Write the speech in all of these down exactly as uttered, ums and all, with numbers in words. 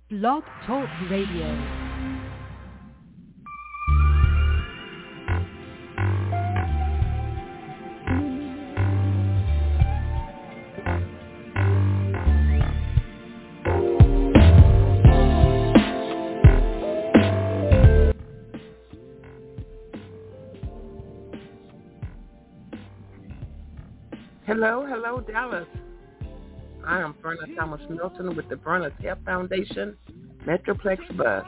Blog Talk Radio. Hello, hello, Dallas. I am Verna Thomas Milton with the Verna Tep Foundation, Metroplex Bus.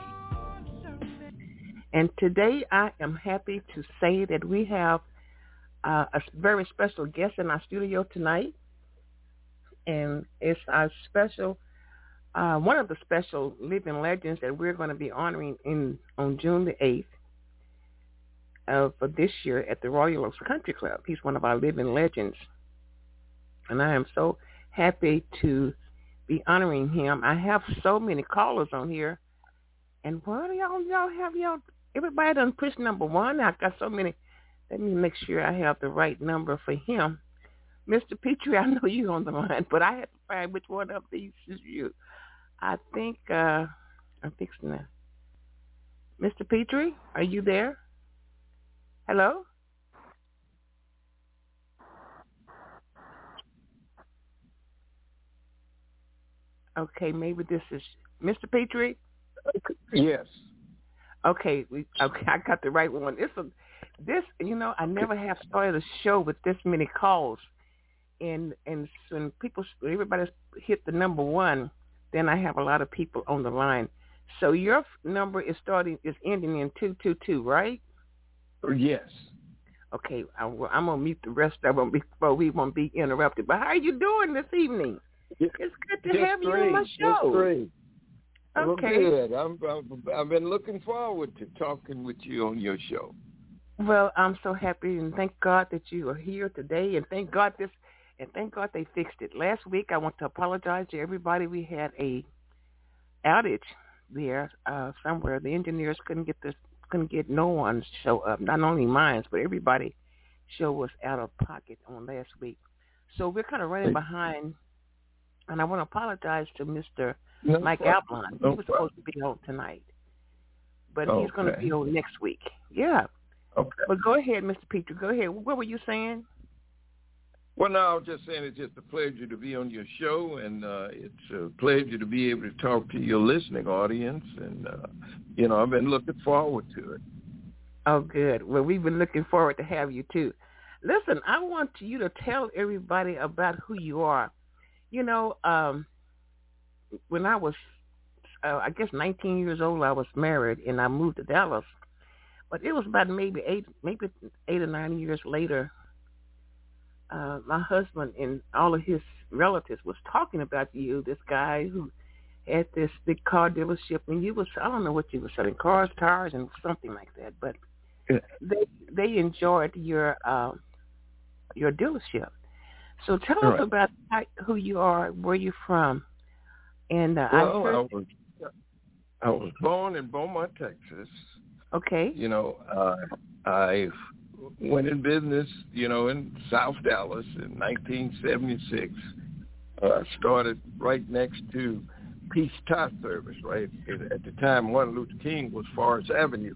And today I am happy to say that we have uh, a very special guest in our studio tonight. And it's our special, uh, one of the special living legends that we're going to be honoring in on June the eighth of this year at the Royal Oaks Country Club. He's one of our living legends. And I am so happy to be honoring him. I have so many callers on here. And what do y'all, y'all have y'all, everybody done push number one. I've got so many. Let me make sure I have the right number for him. Mister Petrie, I know you're on the line, but I have to find which one of these is you. I think, uh, I'm fixing that. Mister Petrie, are you there? Hello? Okay, maybe this is Mister Petrie. Yes. Okay, we okay. I got the right one. This, a, this, you know, I never have started a show with this many calls, and and when people, everybody hit the number one, then I have a lot of people on the line. So your number is starting is ending in two two two, right? Yes. Okay, I, I'm gonna mute the rest of them before we won't be interrupted. But how are you doing this evening? It's good to Just have great. you on my show. Just great. Okay. Well, good. I'm, I'm, I've been looking forward to talking with you on your show. Well, I'm so happy, and thank God that you are here today, and thank God this, and thank God they fixed it. Last week, I want to apologize to everybody. We had a outage there uh, somewhere. The engineers couldn't get this, couldn't get no one to show up. Not only mine, but everybody show was out of pocket on last week. So we're kind of running behind. And I want to apologize to Mister No Mike Ablon. He no was supposed to be on tonight, but okay. He's going to be on next week. Yeah. Okay. But go ahead, Mister Petrie. Go ahead. What were you saying? Well, no, I was just saying it's just a pleasure to be on your show, and uh, it's a pleasure to be able to talk to your listening audience. And, uh, you know, I've been looking forward to it. Oh, good. Well, we've been looking forward to have you, too. Listen, I want you to tell everybody about who you are. You know, um, when I was, uh, I guess, nineteen years old, I was married, and I moved to Dallas. But it was about maybe eight, maybe eight or nine years later, uh, my husband and all of his relatives was talking about you, this guy who had this big car dealership, and you was, I don't know what you were selling, cars, tires, and something like that. But yeah. they they enjoyed your uh, your dealership. So tell All us right. about who you are, where you're from, and uh, well, I, heard... I was I was born in Beaumont, Texas. Okay. You know, uh, I went in business, you know, in South Dallas in nineteen seventy-six. I uh, started right next to Peace Tire Service, right at the time Martin Luther King was Forest Avenue,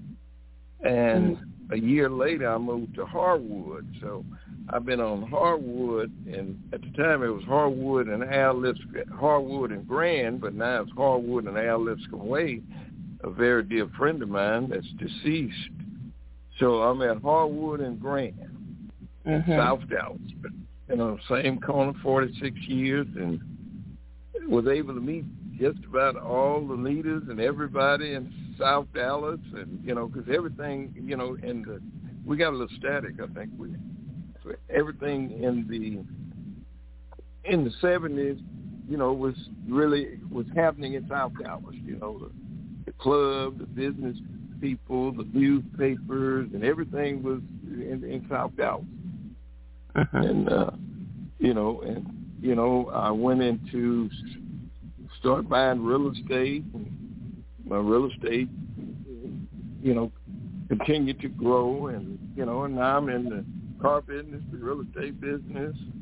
and mm-hmm. a year later I moved to Harwood. So I've been on Harwood, and at the time it was Harwood and Al Lipscomb, Harwood and Grand, but now it's Harwood and Al Lipscomb Way, a very dear friend of mine that's deceased. So I'm at Harwood and Grand in mm-hmm. South Dallas. You know, same corner, forty-six years, and was able to meet just about all the leaders and everybody in South Dallas, and, you know, because everything, you know, in the, we got a little static, I think we everything in the in the seventies, you know, was really was happening in South Dallas. You know, the, the club, the business people, the newspapers, and everything was in, in South Dallas. Uh-huh. And uh, you know, and you know, I went into start buying real estate. And my real estate, you know, continued to grow, and you know, and now I'm in the car business, the real estate business,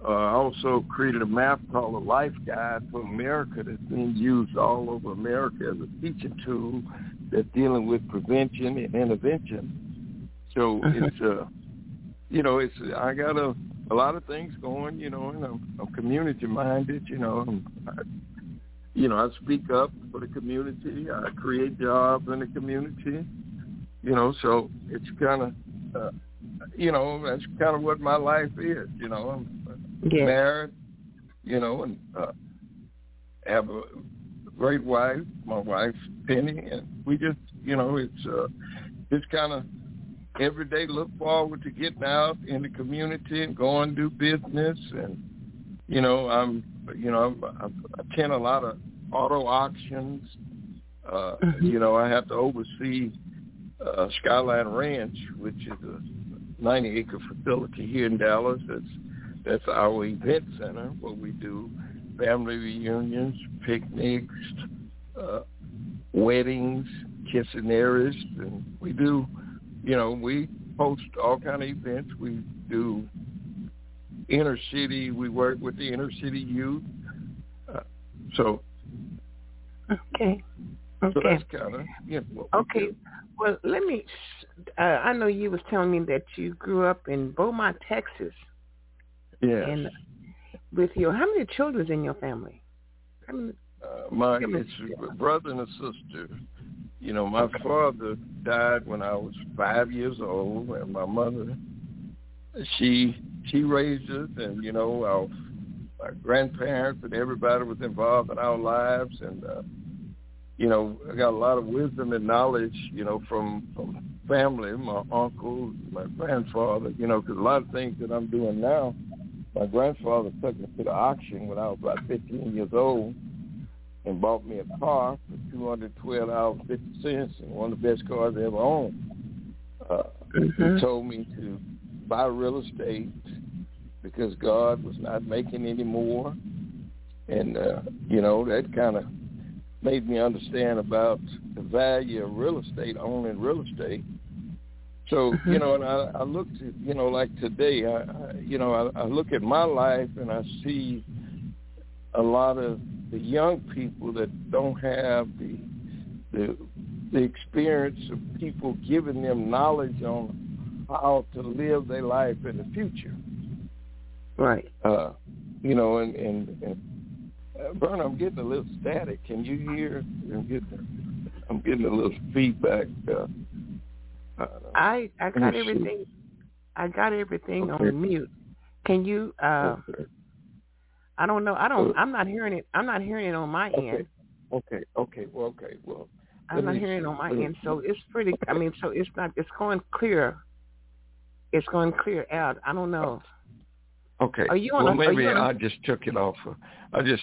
uh, I also created a map called the Life Guide for America that's being used all over America as a teaching tool that's dealing with prevention and intervention. So uh-huh. it's, uh, you know, it's I got a, a lot of things going, you know, and I'm, I'm community-minded, you know. I'm, I, you know, I speak up for the community. I create jobs in the community, you know, so it's kind of, uh, you know, that's kind of what my life is, you know. I'm yeah. married, you know, and uh, have a great wife, my wife, Penny, and we just, you know, it's uh, just kind of every day look forward to getting out in the community and going to do business. And, you know, I'm, you know, I, I attend a lot of auto auctions. Uh, mm-hmm. You know, I have to oversee uh, Skyline Ranch, which is a ninety acre facility here in Dallas. That's, that's our event center where we do family reunions, picnics, uh, weddings, quinceañeras, and we do, you know, we host all kind of events. We do inner city. We work with the inner city youth. Uh, so, okay, okay, so that's kind of you know, okay. Well, let me. Uh, I know you was telling me that you grew up in Beaumont, Texas. Yes. And with your, how many children in your family? How many, uh, my it's a brother and a sister. You know, my okay. father died when I was five years old, and my mother, she she raised us, and you know, our, our grandparents and everybody was involved in our lives, and uh, you know, I got a lot of wisdom and knowledge, you know, from, from family, my uncle, my grandfather, you know, because a lot of things that I'm doing now, my grandfather took me to the auction when I was about fifteen years old and bought me a car for two hundred twelve dollars and fifty cents, and one of the best cars I ever owned. Uh, mm-hmm. He told me to buy real estate because God was not making any more. And, uh, you know, that kind of made me understand about the value of real estate, owning real estate. So, mm-hmm. you know, and I, I look to, you know, like today, I, I you know, I, I look at my life and I see a lot of the young people that don't have the the, the experience of people giving them knowledge on how to live their life in the future. Right. Uh, you know, and, and, and uh, Bernie, I'm getting a little static. Can you hear? I'm getting, I'm getting a little feedback. Uh, uh, I I got everything. See. I got everything okay. on mute. Can you? Uh, okay. I don't know. I don't. I'm not hearing it. I'm not hearing it on my okay. end. Okay. Okay. Well. Okay. Well. I'm not hearing it on my end, so it's pretty. I mean, so it's not. It's going clear. It's going clear out. I don't know. Okay. Are you on well, a, maybe I a, just took it off. Of, I just.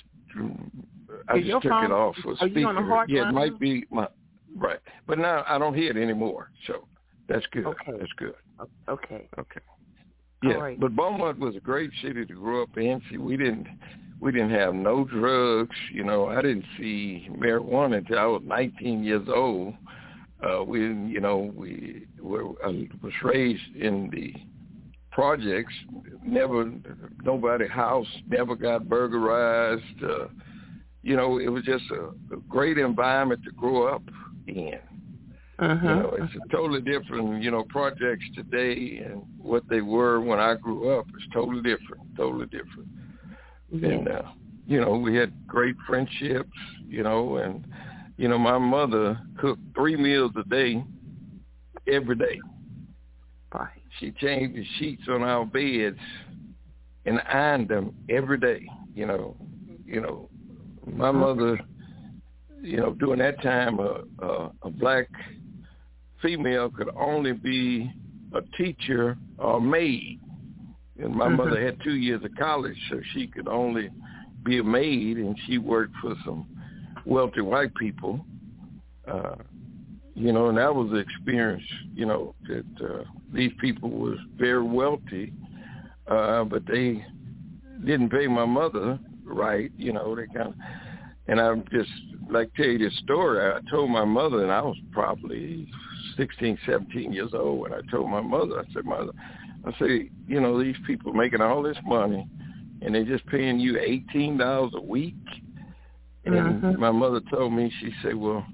I just took phone, it off of are speaker. You on a hard yeah, line? it might be my right, but now I don't hear it anymore. So that's good. Okay. That's good. Okay. Okay. Yeah, right. but Beaumont was a great city to grow up in. See, we didn't we didn't have no drugs. You know, I didn't see marijuana until I was nineteen years old. Uh, we, you know, we were I was raised in the projects. Never, nobody house never got burglarized. Uh, you know, it was just a, a great environment to grow up in. Uh-huh. You know, it's a totally different, you know, projects today and what they were when I grew up. It's totally different, totally different. Yeah. And, uh, you know, we had great friendships, you know, and, you know, my mother cooked three meals a day, every day. Right. She changed the sheets on our beds and ironed them every day, you know. You know, my mother, you know, during that time, a, a, a black female could only be a teacher or maid. And my mm-hmm. mother had two years of college, so she could only be a maid, and she worked for some wealthy white people. Uh, you know, and that was the experience, you know, that uh, these people was very wealthy, uh, but they didn't pay my mother right, you know, they kind of, and I'm just, like, tell you this story. I told my mother, and I was probably sixteen, seventeen years old, and I told my mother, I said, Mother, I say, you know, these people making all this money, and they're just paying you eighteen dollars a week. And mm-hmm. my mother told me, she said, well,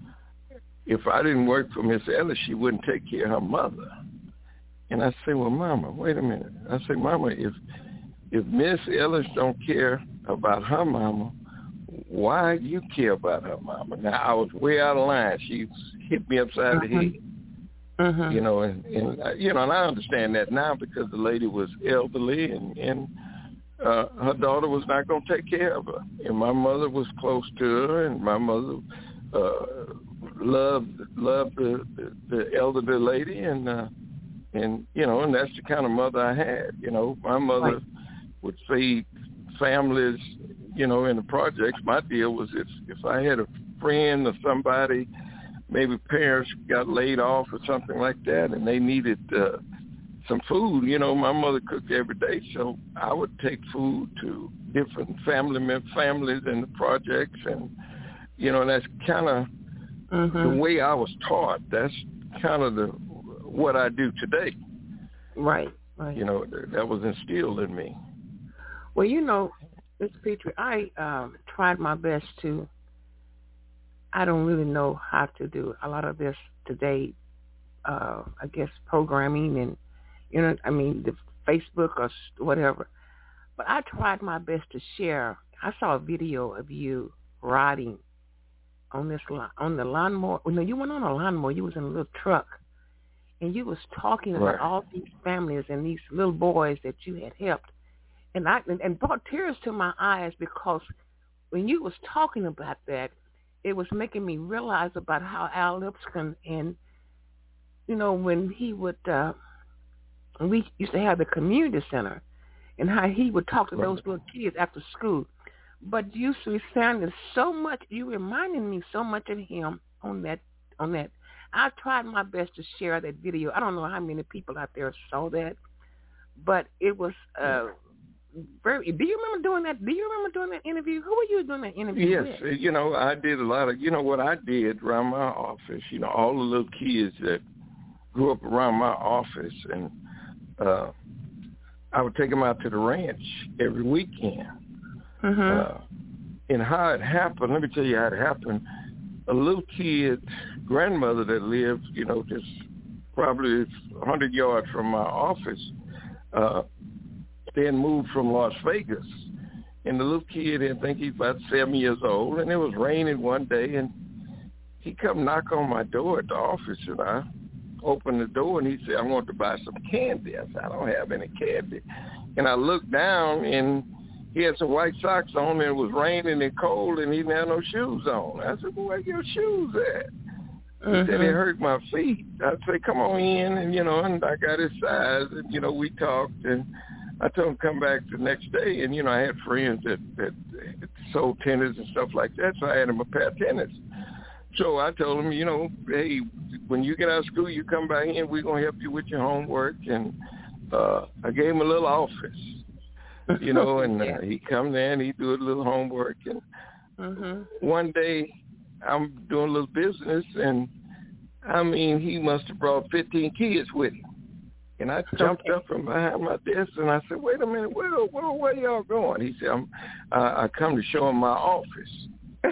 if I didn't work for Miss Ellis, she wouldn't take care of her mother. And I said, well, Mama, wait a minute. I said, Mama, if if Miss Ellis don't care about her mama, why do you care about her mama? Now, I was way out of line. She hit me upside mm-hmm. the head. Mm-hmm. You know, and, and you know, and I understand that now because the lady was elderly, and, and uh, her daughter was not going to take care of her. And my mother was close to her, and my mother uh, loved loved the, the, the elderly lady, and uh, and you know, and that's the kind of mother I had. You know, my mother right. would feed families, you know, in the projects. My deal was if if I had a friend or somebody, maybe parents got laid off or something like that, and they needed uh, some food. You know, my mother cooked every day, so I would take food to different family families in the projects, and you know, that's kind of mm-hmm. the way I was taught. That's kind of the what I do today. Right, right. You know, that was instilled in me. Well, you know, Mister Petrie, I um, tried my best to. I don't really know how to do a lot of this today. Uh, I guess programming and, you know, I mean, the Facebook or whatever. But I tried my best to share. I saw a video of you riding on this on the lawnmower. Well, no, you weren't on a lawnmower. You was in a little truck, and you was talking about right. all these families and these little boys that you had helped, and I and, and brought tears to my eyes because when you was talking about that, it was making me realize about how Al Lipscomb and, you know, when he would, uh, we used to have the community center, and how he would talk to those little kids after school. But you sounded so much, you reminded me so much of him on that, on that. I tried my best to share that video. I don't know how many people out there saw that, but it was uh, very. Do you remember doing that? Do you remember doing that interview? Who were you doing that interview yes, with? you know, I did a lot of, you know, what I did around my office, you know, all the little kids that grew up around my office, and uh, I would take them out to the ranch every weekend. Mm-hmm. Uh, and how it happened, let me tell you how it happened. A little kid grandmother that lived, you know, just probably a hundred yards from my office, uh, then moved from Las Vegas. And the little kid, I think he's about seven years old, and it was raining one day, and he come knock on my door at the office, and I opened the door, and he said, I want to buy some candy. I said, I don't have any candy. And I looked down, and he had some white socks on, and it was raining and cold, and he didn't have no shoes on. I said, well, where your shoes at? He mm-hmm. said, it hurt my feet. I said, come on in, and, you know, and I got his size, and, you know, we talked, and I told him to come back the next day, and, you know, I had friends that, that sold tennis and stuff like that, so I had him a pair of tennis. So I told him, you know, hey, when you get out of school, you come back in, we're going to help you with your homework, and uh, I gave him a little office. You know, and uh, he come there and he do a little homework. And mm-hmm. one day I'm doing a little business, and I mean, he must have brought fifteen kids with him. And I jumped okay. up from behind my desk, and I said, wait a minute, where, where, where y'all going? He said, I'm, uh, I come to show him my office.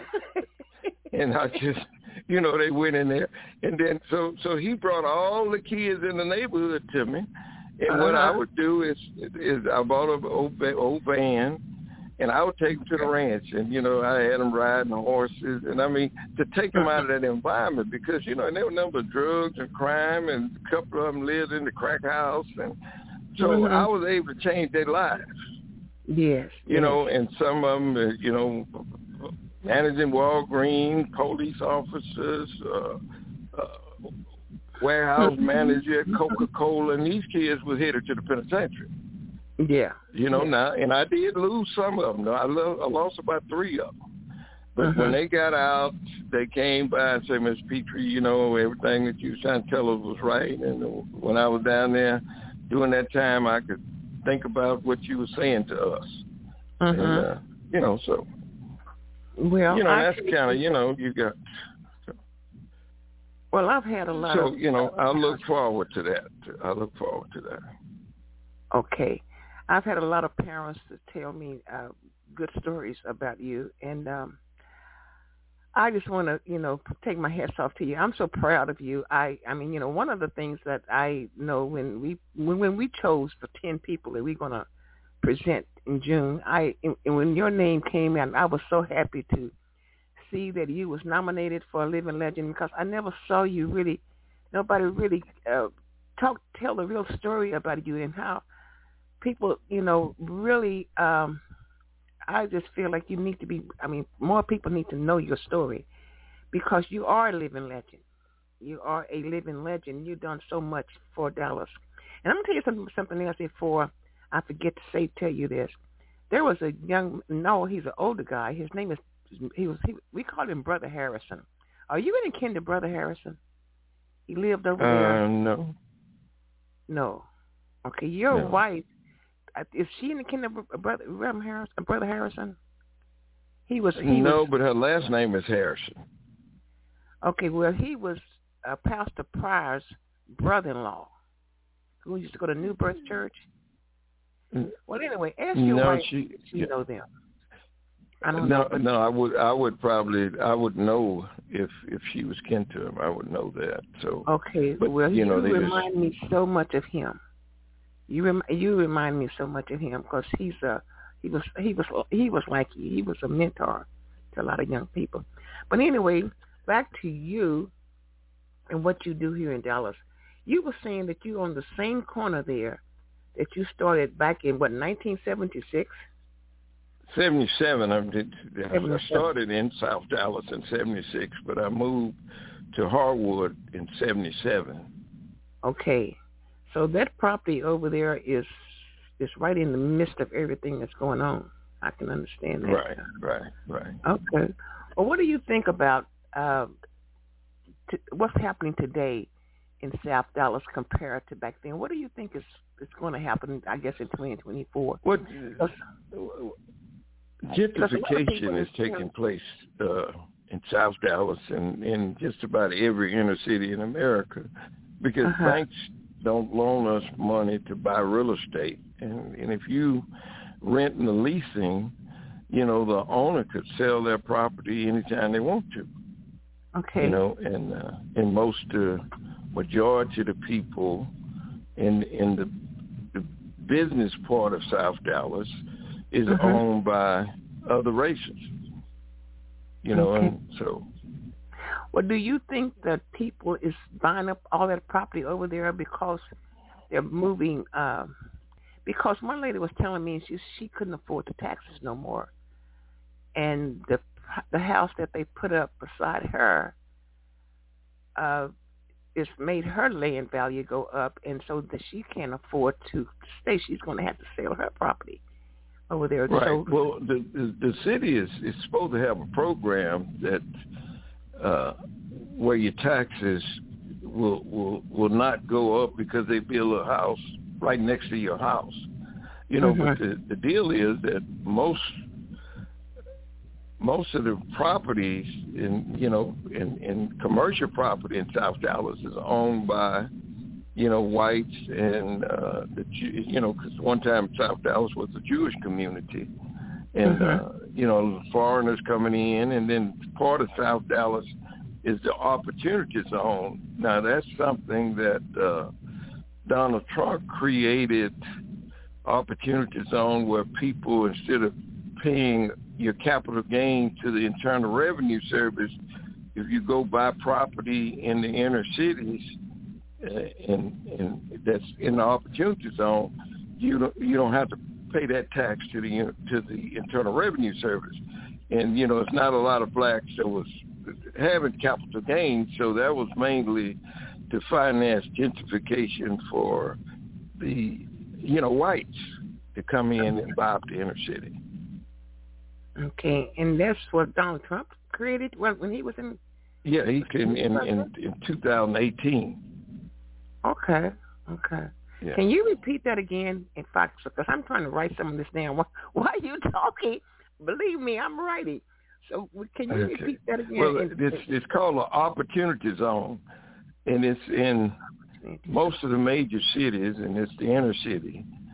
And I just, you know, they went in there. And then so so he brought all the kids in the neighborhood to me. And uh-huh. what I would do is is I bought an old, old van, and I would take them to the ranch. And, you know, I had them riding horses. And, I mean, to take them out of that environment because, you know, there were a number of drugs and crime, and a couple of them lived in the crack house. And so mm-hmm. I was able to change their lives. Yes. You yes. know, and some of them, uh, you know, managing Walgreens, police officers, uh, uh warehouse manager, Coca-Cola, and these kids was headed to the penitentiary. Yeah. You know, yeah. now, and I did lose some of them. I, lo- I lost about three of them. But uh-huh. when they got out, they came by and said, Miss Petrie, you know, everything that you was trying to tell us was right. And when I was down there during that time, I could think about what you were saying to us. Uh-huh. And, uh, you know, so, well, you know, I that's kind of, you know, you got... Well, I've had a lot so, of... So, you know, I look forward to that. I look forward to that. Okay. I've had a lot of parents to tell me uh, good stories about you, and um, I just want to, you know, take my hats off to you. I'm so proud of you. I, I mean, you know, one of the things that I know when we when, when we chose the ten people that we're going to present in June, I and when your name came in, I was so happy to see that you was nominated for a Living Legend, because I never saw you really, nobody really uh, talk tell the real story about you and how people, you know, really. Um, I just feel like you need to be, I mean, more people need to know your story, because you are a living legend. You are a living legend. You've done so much for Dallas. And I'm going to tell you something, something else before I forget to say, tell you this. There was a young, no, he's an older guy. His name is, he was, he, we called him Brother Harrison. Are you any kin to Brother Harrison? He lived over uh, there? No. No. Okay, your no. wife, is she in the kin of Brother Reverend Harrison? Brother Harrison? He was. He no, was, but her last name is Harrison. Okay, well, he was uh, Pastor Pryor's brother-in-law, who used to go to New Birth Church. Well, anyway, ask your no, wife she, if you yeah. know them. I don't no, know. But no, I would, I would probably, I would know if if she was kin to him. I would know that. So okay, but, well, you, know, you they remind just, me so much of him. You rem- you remind me so much of him, because he's a he was he was he was like you. He was a mentor to a lot of young people. But anyway, back to you and what you do here in Dallas. You were saying that you on the same corner there that you started back in what nineteen seventy-six. seventy-seven. I, did, I started in South Dallas in seventy-six, but I moved to Harwood in seventy-seven. Okay. So that property over there is is right in the midst of everything that's going on. I can understand that. Right, right, right. Okay. Well, what do you think about uh, t- what's happening today in South Dallas compared to back then? What do you think is, is going to happen, I guess, in twenty twenty-four? What because, gentrification is taking place uh, in South Dallas and in just about every inner city in America, because uh-huh. banks don't loan us money to buy real estate. And, and if you rent and leasing, you know, the owner could sell their property anytime they want to. Okay. You know, and uh, and most uh, majority of the people in in the, the business part of South Dallas is uh-huh. owned by other races. You know, okay. and so. Well, do you think that people is buying up all that property over there because they're moving? Uh, because one lady was telling me she she couldn't afford the taxes no more, and the the house that they put up beside her, uh, it's made her land value go up, and so that she can't afford to stay. She's going to have to sell her property over there. Right. So, well, the, the the city is is supposed to have a program that. Uh, where your taxes will will will not go up because they build a house right next to your house, you know. Mm-hmm. But the, the deal is that most most of the properties in you know in, in commercial property in South Dallas is owned by you know whites and uh, the you know because one time South Dallas was a Jewish community. And, mm-hmm. uh, you know, foreigners coming in, and then part of South Dallas is the opportunity zone. Now, that's something that uh, Donald Trump created, opportunity zone, where people, instead of paying your capital gain to the Internal Revenue Service, if you go buy property in the inner cities, uh, and, and that's in the opportunity zone, you don't, you don't have to pay that tax to the to the Internal Revenue Service. And you know, it's not a lot of blacks that was having capital gains, so that was mainly to finance gentrification for the you know whites to come in and buy up the inner city. Okay, and that's what Donald Trump created when he was in. Yeah, he came in in, in two thousand eighteen. Okay, okay. Yeah. Can you repeat that again, in fact, because I'm trying to write some of this down. Why, why are you talking? Believe me, I'm writing. So can you okay. repeat that again? Well, it's, it's called an opportunity zone, and it's in most of the major cities, and it's the inner city.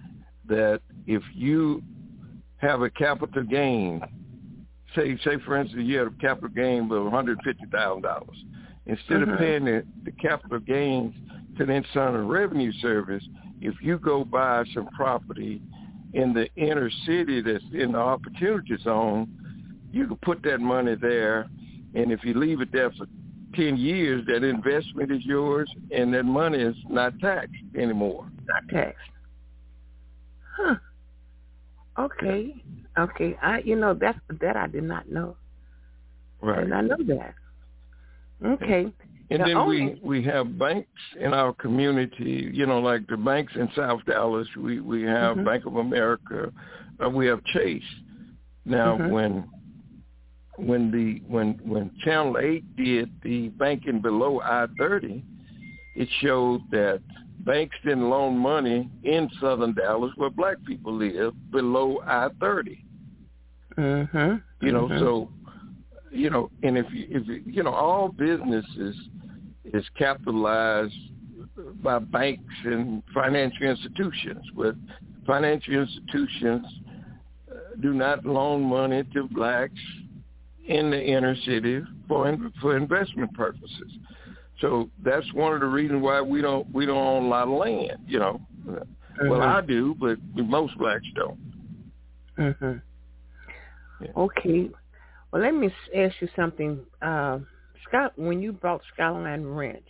that if you have a capital gain, say, say for instance, you have a capital gain of one hundred fifty thousand dollars. Instead mm-hmm. of paying the, the capital gains to the Internal Revenue Service, if you go buy some property in the inner city that's in the opportunity zone, you can put that money there, and if you leave it there for ten years, that investment is yours, and that money is not taxed anymore. Not taxed. Huh. Okay. Okay. I, you know, that that I did not know. Right. I did not know that. Okay. And the then only... we, we have banks in our community, you know, like the banks in South Dallas. We, we have mm-hmm. Bank of America. Uh, we have Chase. Now, mm-hmm. when when the when when Channel eight did the banking below I thirty, it showed that banks didn't loan money in Southern Dallas where black people live below I thirty. Mm-hmm. You know, mm-hmm. so, you know, and if you, if you, you know, all businesses is capitalized by banks and financial institutions, but financial institutions uh, do not loan money to blacks in the inner city for for investment purposes. So that's one of the reasons why we don't we don't own a lot of land. You know, mm-hmm. well I do, but most blacks don't. Mm-hmm. Yeah. Okay. Well, let me ask you something. Uh, Scott, when you bought Skyline Ranch,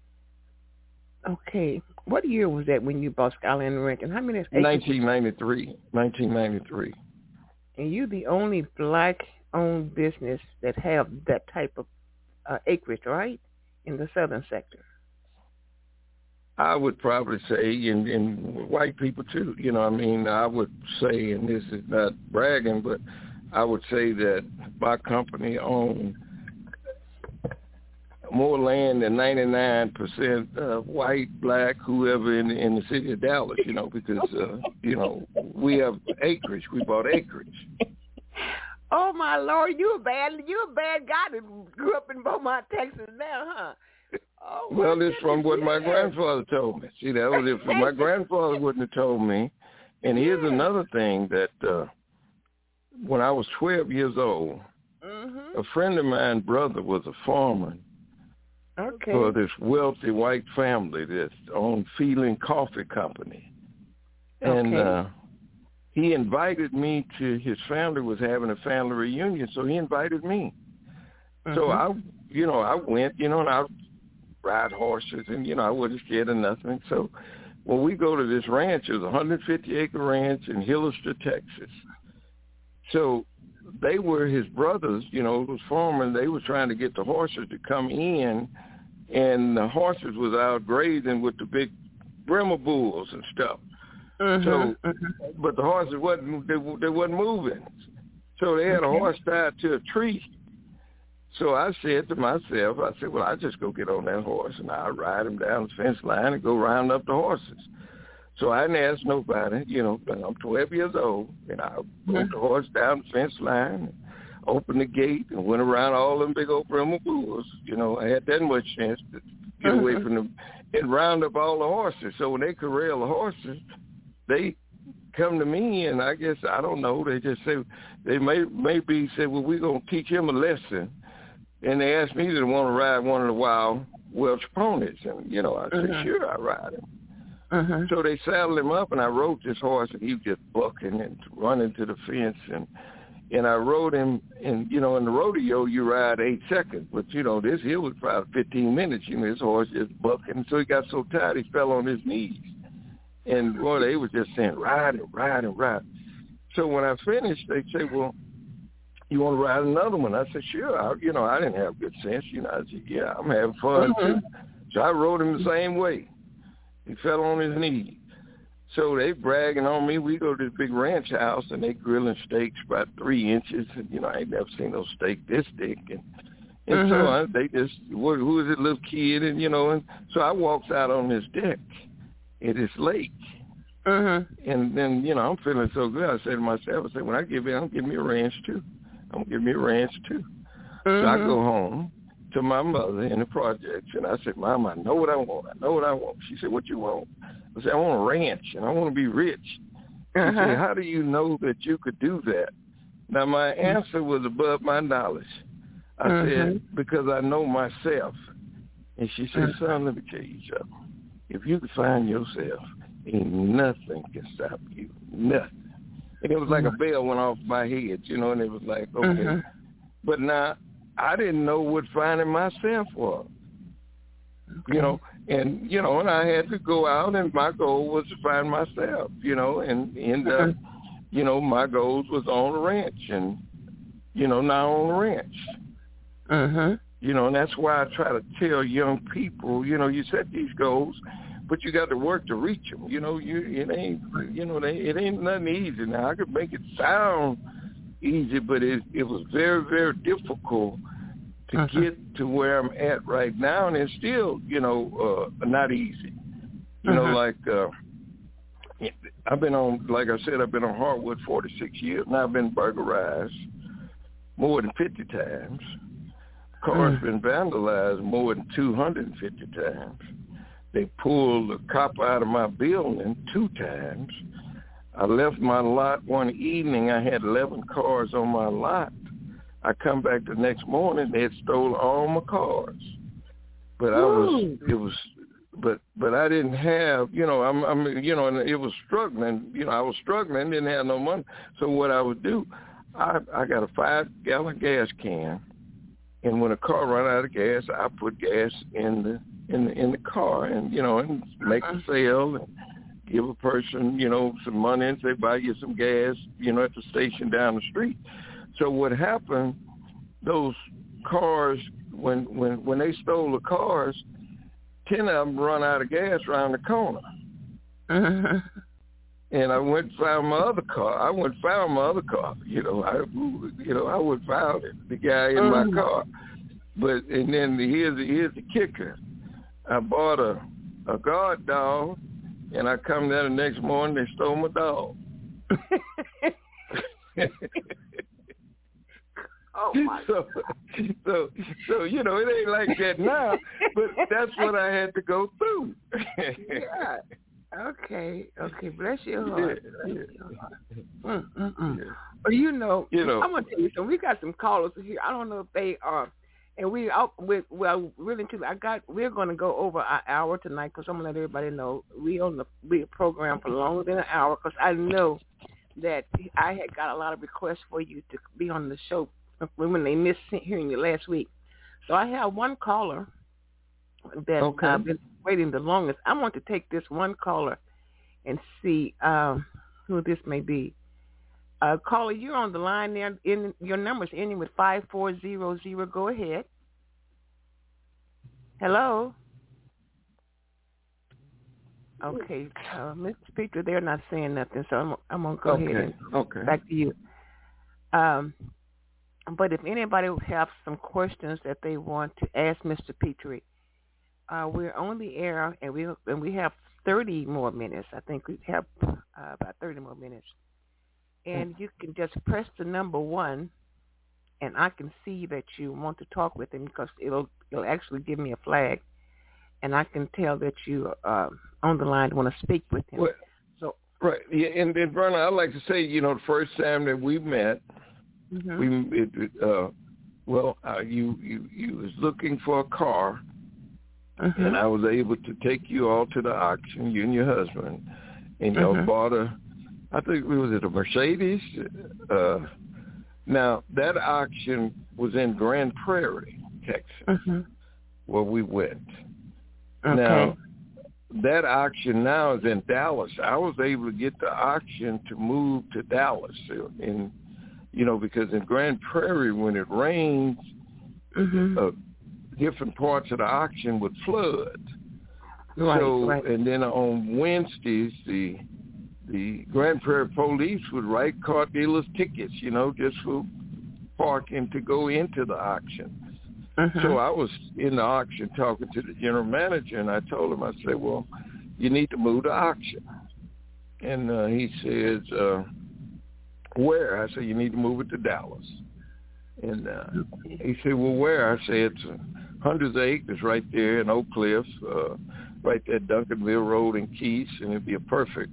okay, what year was that when you bought Skyline Ranch, and how many acres? nineteen ninety-three. nineteen ninety-three. And you're the only black-owned business that have that type of uh, acreage, right, in the southern sector? I would probably say, and, and white people too, you know, I mean, I would say, and this is not bragging, but I would say that my company owned more land than ninety-nine percent of white, black, whoever in, in the city of Dallas, you know, because, uh, you know, we have acreage. We bought acreage. Oh, my Lord, you a bad, you a bad guy that grew up in Beaumont, Texas now, huh? Oh, well, it's from what my grandfather told me. See, that was if my grandfather wouldn't have told me. And here's yeah. another thing that uh, when I was twelve years old, mm-hmm. a friend of mine's brother was a farmer okay. for this wealthy white family that owned Feeling Coffee Company. And okay. uh, he invited me to, his family was having a family reunion, so he invited me. Mm-hmm. So I, you know, I went, you know, and I ride horses, and, you know, I wasn't scared of nothing. So when we go to this ranch, it was a one hundred fifty acre ranch in Hillister, Texas. So they were his brothers, you know, those farmers. They were trying to get the horses to come in, and the horses was out grazing with the big Bremer bulls and stuff. Mm-hmm. So, mm-hmm. but the horses wasn't they, they wasn't moving. So they had okay. a horse tied to a tree. So I said to myself, I said, well, I'll just go get on that horse, and I'll ride him down the fence line and go round up the horses. So I didn't ask nobody, you know, I'm twelve years old, and I rode the horse down the fence line, opened the gate, and went around all them big old Bremer bulls. You know, I had that much chance to get uh-huh. away from them and round up all the horses. So when they corral the horses, they come to me, and I guess, I don't know, they just say, they may maybe say, well, we're going to teach him a lesson. And they asked me to want to ride one of the wild Welch ponies. And, you know, I said, uh-huh. sure, I'll ride him. Uh-huh. So they saddled him up, and I rode this horse, and he was just bucking and running to the fence. And and I rode him, and, you know, in the rodeo, you ride eight seconds. But, you know, this here was probably fifteen minutes. You know, this horse just bucking. So he got so tired, he fell on his knees. And, boy, they was just saying, ride and ride and ride. So when I finished, they say, well, you want to ride another one? I said, sure. I, you know, I didn't have good sense. You know, I said, yeah, I'm having fun, uh-huh. too. So I rode him the same way. He fell on his knee. So they bragging on me. We go to this big ranch house, and they grilling steaks about three inches. And, you know, I ain't never seen no steak this thick. And, and uh-huh. so I, they just, who, who is it, little kid? And, you know, and so I walks out on this deck at this lake. Uh-huh. And then, you know, I'm feeling so good. I said to myself, I said, when I get in, I'm going to give me a ranch, too. I'm going to give me a ranch, too. Uh-huh. So I go home to my mother in the projects, and I said, Mom, I know what I want. I know what I want. She said, what you want? I said, I want a ranch, and I want to be rich. She Uh-huh. said, how do you know that you could do that? Now, my answer was above my knowledge. I Mm-hmm. said, because I know myself. And she said, Mm-hmm. son, let me tell you something. If you can find yourself, ain't nothing can stop you. Nothing. And it was like a bell went off my head, you know, and it was like, okay. Mm-hmm. But now, I didn't know what finding myself was. Okay. You know, and, you know, and I had to go out, and my goal was to find myself, you know, and end up, Mm-hmm. you know, my goals was on the ranch, and, you know, now on the ranch. Mm-hmm. You know, and that's why I try to tell young people, you know, you set these goals, but you got to work to reach them. You know, you it ain't, you know, they, it ain't nothing easy. Now, I could make it sound easy, but it it was very, very difficult to uh-huh. get to where I'm at right now, and it's still, you know, uh, not easy. You uh-huh. know, like uh, I've been on, like I said, I've been on hardwood forty-six years, and I've been burglarized more than fifty times. Cars Mm. been vandalized more than two hundred fifty times. They pulled the copper out of my building two times. I left my lot one evening. I had eleven cars on my lot. I come back the next morning, they had stole all my cars. But I was, it was, but but I didn't have, you know, I'm, I'm, you know, and it was struggling. You know, I was struggling, didn't have no money. So what I would do, I I got a five gallon gas can. And when a car run out of gas, I put gas in the in the in the car, and you know, and make a sale and give a person, you know, some money and say, buy you some gas, you know, at the station down the street. So what happened? Those cars, when when when they stole the cars, ten of them run out of gas around the corner. Uh-huh. And I went and found my other car. I went and found my other car. You know, I, you know, I went and found it, the guy in my Mm. car. But and then the, here's the, here's the kicker. I bought a a guard dog, and I come there the next morning. They stole my dog. Oh my! So, so, so you know, it ain't like that now. But that's what I had to go through. Yeah. Okay, okay, bless your heart. Yeah, Bless yeah. your heart. Mm, mm, mm. Yeah. Well, you know, You know. I'm gonna tell you something. We got some callers here. I don't know if they are, and we out with well, really, too. I got. We're gonna go over an hour tonight because I'm gonna let everybody know we on the we program for longer than an hour because I know that I had got a lot of requests for you to be on the show when they missed hearing you last week. So I have one caller that Okay. I've been waiting the longest. I want to take this one caller and see um, who this may be. Uh, caller, you're on the line there. In your number's ending with five four zero zero. Go ahead. Hello. Okay, uh, Mister Speaker, they're not saying nothing, so I'm, I'm gonna go Okay. ahead and Okay. back to you. Um, but if anybody have some questions that they want to ask Mister Petrie, uh, we're on the air, and we and we have thirty more minutes. I think we have uh, about thirty more minutes. And you can just press the number one, and I can see that you want to talk with him because it'll it'll actually give me a flag, and I can tell that you are uh, on the line and want to speak with him. Well, so right, yeah, and then Verna, I'd like to say, you know, the first time that we met, mm-hmm. we it, it, uh, well, uh, you you you was looking for a car. Mm-hmm. And I was able to take you all to the auction, you and your husband, and y'all mm-hmm. bought a, I think it was it a Mercedes. Uh, now that auction was in Grand Prairie, Texas, mm-hmm. where we went. Okay. Now that auction now is in Dallas. I was able to get the auction to move to Dallas, and you know because in Grand Prairie when it rains. Mm-hmm. Uh, different parts of the auction would flood. Right, so, right. And then on Wednesdays, the the Grand Prairie police would write car dealers tickets, you know, just for parking to go into the auction. Mm-hmm. So I was in the auction talking to the general manager, and I told him, I said, well, you need to move the auction. And uh, he says, uh, where? I said, you need to move it to Dallas. And uh, he said, well, where? I said, it's uh, hundreds of acres right there in Oak Cliff, uh, right there at Duncanville Road in Keys, and it'd be a perfect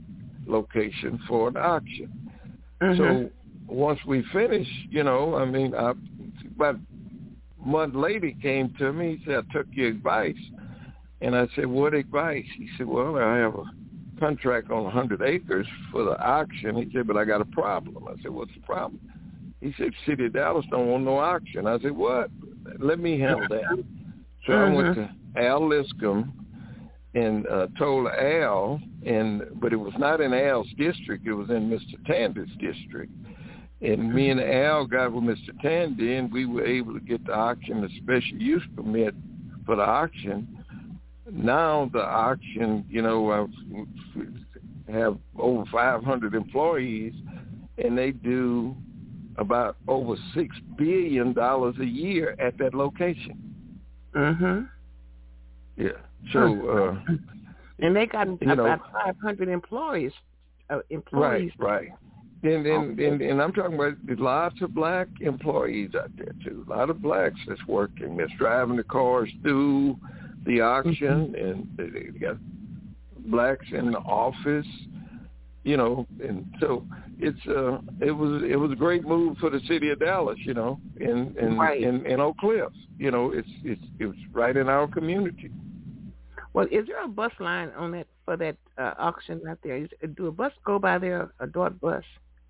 location for an auction. Mm-hmm. So once we finished, you know, I mean, I, about a month later he came to me. He said, I took your advice. And I said, what advice? He said, well, I have a contract on one hundred acres for the auction. He said, but I got a problem. I said, what's the problem? He said, City of Dallas don't want no auction. I said, what? Let me handle that. So mm-hmm. I went to Al Liscomb and uh, told Al, and but it was not in Al's district. It was in Mister Tandy's district. And me and Al got with Mister Tandy, and we were able to get the auction, the special use permit for the auction. Now the auction, you know, I have over five hundred employees, and they do about over six billion dollars a year at that location. Mm-hmm. Yeah. So, uh, and they got you about know, five hundred employees. Uh, employees. Right, right. And and, and and I'm talking about lots of black employees out there too. A lot of blacks that's working, that's driving the cars through the auction, mm-hmm. and they, they got blacks in the office. You know, and so it's uh, it was it was a great move for the city of Dallas. You know, and and right. in, in Oak Cliff. You know, it's it's it was right in our community. Well, is there a bus line on that for that uh, auction out there? Is, do a bus go by there? A D O T bus?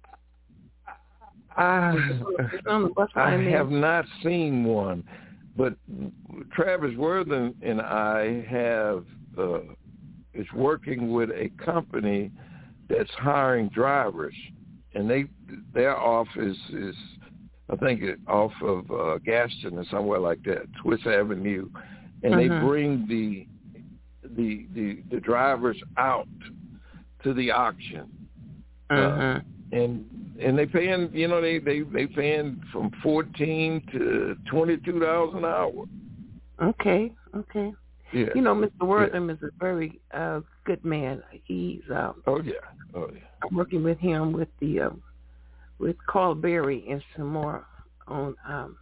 I, on the bus line I there? have not seen one, but Travis Worthen and I have uh, is working with a company that's hiring drivers, and they their office is, I think, off of uh, Gaston or somewhere like that, Swiss Avenue, and mm-hmm. they bring the, the the the drivers out to the auction, mm-hmm. uh, and and they paying you know they they they paying from fourteen to twenty two dollars an hour. Okay, okay. Yeah. You know, Mister Wortham yeah. is a very uh, good man. He's um, oh yeah, oh yeah. I'm working with him with the um, with Carl Berry and some more on um,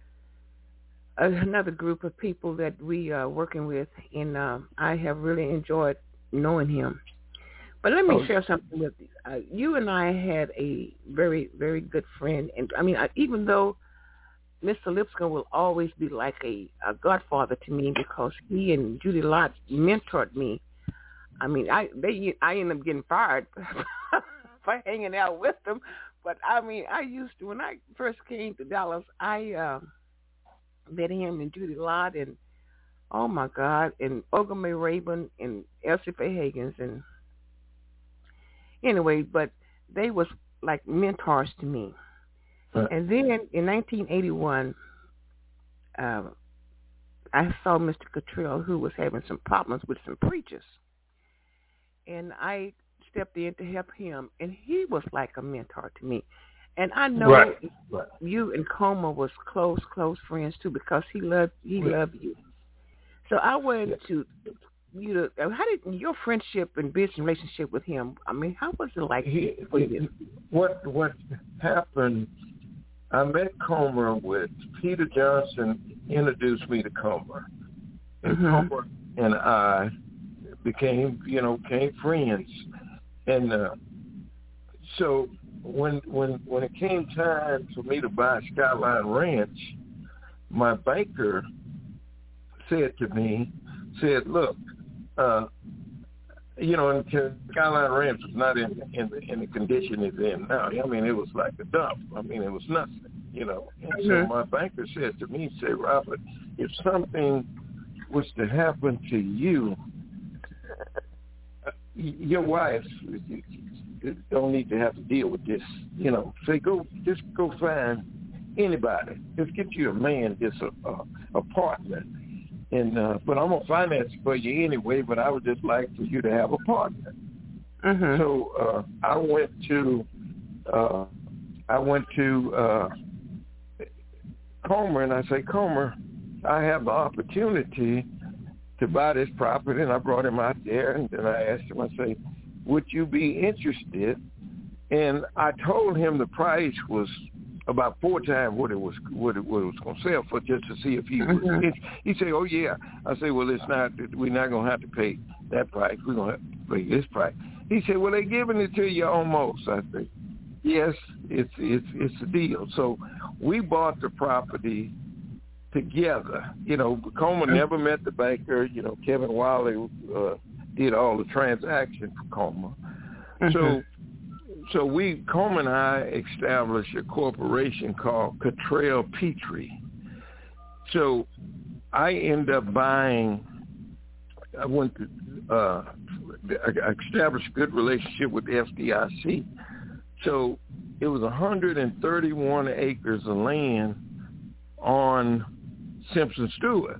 another group of people that we are working with, and um, I have really enjoyed knowing him. But let me oh. share something with you. Uh, you and I had a very, very good friend, and I mean, I, even though Mister Lipscomb will always be like a, a godfather to me because he and Judy Lott mentored me. I mean, I they I ended up getting fired for hanging out with them, but I mean, I used to when I first came to Dallas, I uh, met him and Judy Lott and oh my God, and Olga May Rabin and Elsie Faye Higgins and anyway, but they was like mentors to me. And then in nineteen eighty-one, uh, I saw Mister Cottrell, who was having some problems with some preachers. And I stepped in to help him, and he was like a mentor to me. And I know right. Right. you and Comer was close, close friends, too, because he loved he right. loved you. So I wanted yes. to, you know, how did your friendship and business relationship with him, I mean, how was it like he, for you? What, what happened... I met Comer with Peter Johnson introduced me to Comer, and mm-hmm. Comer and I became, you know, became friends. And uh, so when when when it came time for me to buy Skyline Ranch, my banker said to me, said, "Look, uh, you know, and Skyline Ranch was not in in the, in the condition it's in now. I mean, it was like a dump. I mean, it was nothing, you know." And mm-hmm. so my banker said to me, "Say, Robert, if something was to happen to you, your wife don't need to have to deal with this. You know, say go just go find anybody. Just get you a man, just a a, a partner." And uh, but I'm gonna finance for you anyway. But I would just like for you to have a partner. Mm-hmm. So uh, I went to uh, I went to uh, Comer, and I say, Comer, I have the opportunity to buy this property, and I brought him out there, and then I asked him, I say, would you be interested? And I told him the price was about four times what it was what it, what it was going to sell for, just to see if he was. Mm-hmm. He said, "Oh yeah." I say, "Well, it's not. We're not going to have to pay that price. We're going to have to pay this price." he said, well, they're giving it to you almost. I said, yes, it's it's it's a deal. So we bought the property together. You know, Comer never met the banker. You know, Kevin Wiley uh, did all the transactions for Comer. Mm-hmm. So so we, Comer and I, established a corporation called Cottrell Petrie. So I ended up buying, I went to, uh, I established a good relationship with the F D I C. So it was one hundred thirty-one acres of land on Simpson Stewart.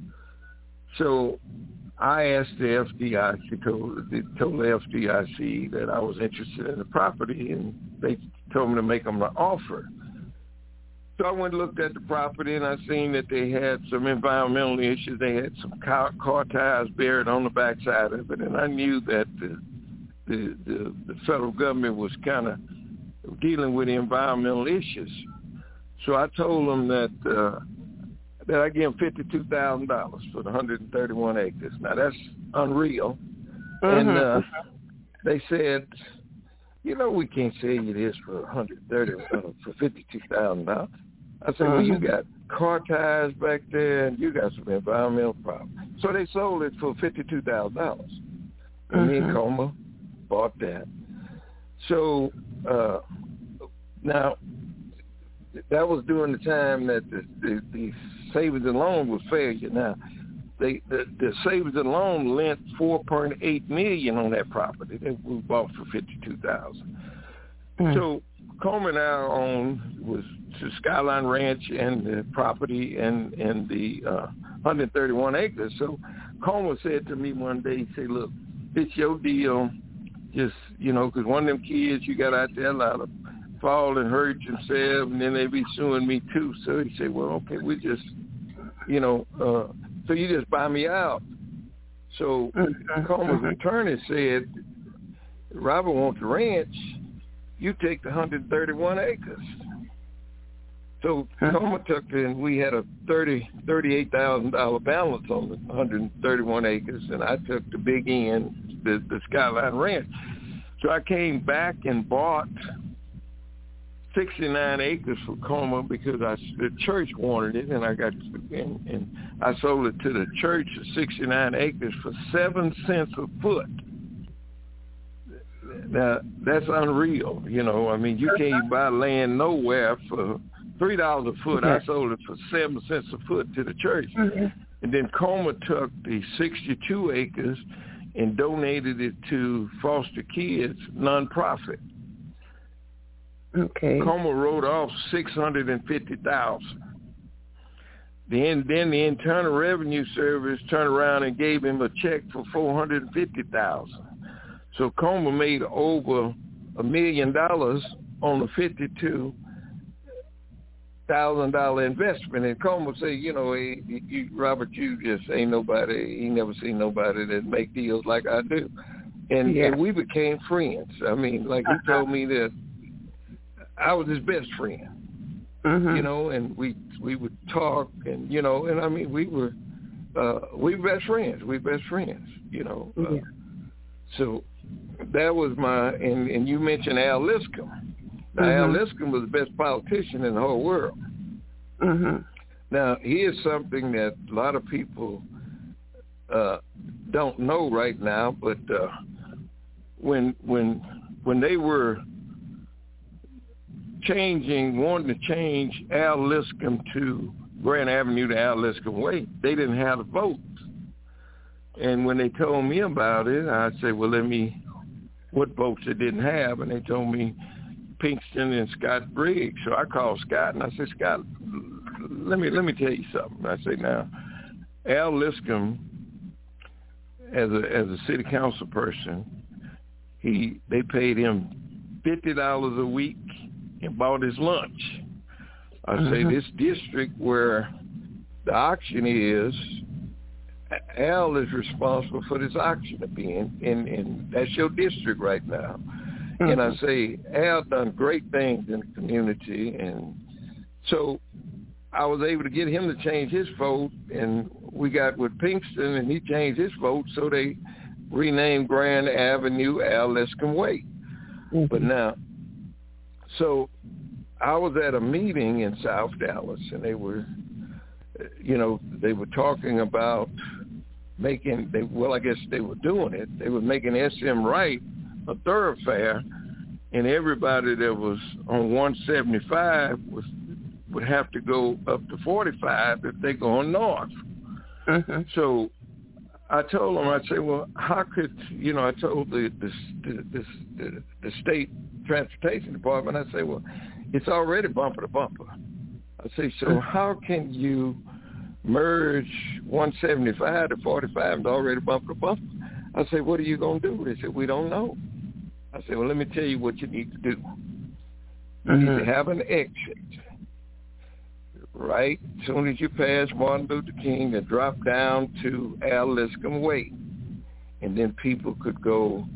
So I asked the F D I C, told, told the F D I C that I was interested in the property, and they told me to make them an offer. So I went and looked at the property, and I seen that they had some environmental issues. They had some car, car tires buried on the backside of it, and I knew that the the, the, the federal government was kind of dealing with the environmental issues. So I told them that uh, that I give them fifty-two thousand dollars for the one hundred thirty-one acres. Now, that's unreal. Mm-hmm. And uh, they said, you know, we can't sell you this for one hundred thirty uh, for fifty-two thousand dollars. I said, well, you got car tires back there, and you got some environmental problems. So they sold it for fifty-two thousand dollars. And mm-hmm. me and Comer bought that. So uh, now, that was during the time that the, the, the savings and loan was failure. Now, they, the, the savings and loan lent four point eight million dollars on that property that we bought for fifty-two thousand dollars. Mm. So Comer and I owned was the Skyline Ranch and the property and, and the uh, one hundred thirty-one acres. So Comer said to me one day, he said, look, it's your deal. Just, you know, because one of them kids you got out there, a lot of fall and hurt themselves, and then they be suing me too. So he said, well, okay, we just, you know, uh, so you just buy me out. So Comer's attorney said, Robert wants the ranch, you take the one hundred thirty-one acres. So Comer took it, and we had a thirty, thirty-eight thousand dollars balance on the one hundred thirty-one acres, and I took the big end, the, the Skyline Ranch. So I came back and bought sixty-nine acres for Comer because I, the church wanted it, and I got and, and I sold it to the church for sixty-nine acres for seven cents a foot. Now that's unreal, you know. I mean, you can't buy land nowhere for three dollars a foot. I sold it for seven cents a foot to the church, mm-hmm. and then Comer took the sixty-two acres and donated it to Foster Kids nonprofit. Okay. Comer wrote off six hundred and fifty thousand. Then, then the Internal Revenue Service turned around and gave him a check for four hundred and fifty thousand. So Comer made over a million dollars on a fifty-two thousand dollar investment. And Comer said, you know, hey, you, Robert, you just ain't nobody. He never seen nobody that make deals like I do. And, yeah. and we became friends. I mean, like he told me that I was his best friend, mm-hmm. you know, and we we would talk, and you know, and I mean, we were uh, we were best friends. We were best friends, you know. Uh, yeah. So that was my, and, and you mentioned Al Liscombe. Now, mm-hmm. Al Liscombe was the best politician in the whole world. Mm-hmm. Now, here's something that a lot of people uh, don't know right now, but uh, when when when they were changing, wanting to change Al Liscombe to Grand Avenue to Al Liscombe Way, they didn't have the votes. And when they told me about it, I said, well, let me, what votes they didn't have? And they told me Pinkston and Scott Briggs. So I called Scott, and I said, Scott, let me let me tell you something. I said, now, Al Liscombe, as a as a city council person, he they paid him fifty dollars a week and bought his lunch. I mm-hmm. say, this district where the auction is, Al is responsible for this auction being, and, and that's your district right now. Mm-hmm. And I say, Al done great things in the community, and so I was able to get him to change his vote, and we got with Pinkston, and he changed his vote, so they renamed Grand Avenue Al Liscombe Way. Mm-hmm. But now, so I was at a meeting in South Dallas, and they were, you know, they were talking about making, they, well, I guess they were doing it. They were making S M Wright a thoroughfare, and everybody that was on one seventy-five was would have to go up to forty-five if they're going north. Mm-hmm. So I told them, I said, well, how could, you know, I told the the, the, the, the state transportation department, I said, well, it's already bumper to bumper. I say, so how can you merge one seventy-five to forty-five and already bumper to bumper? I said, what are you going to do? They said, we don't know. I said, well, let me tell you what you need to do. You mm-hmm. need to have an exit, right? As soon as you pass Martin Luther King and drop down to Al Liscombe Way, and then people could go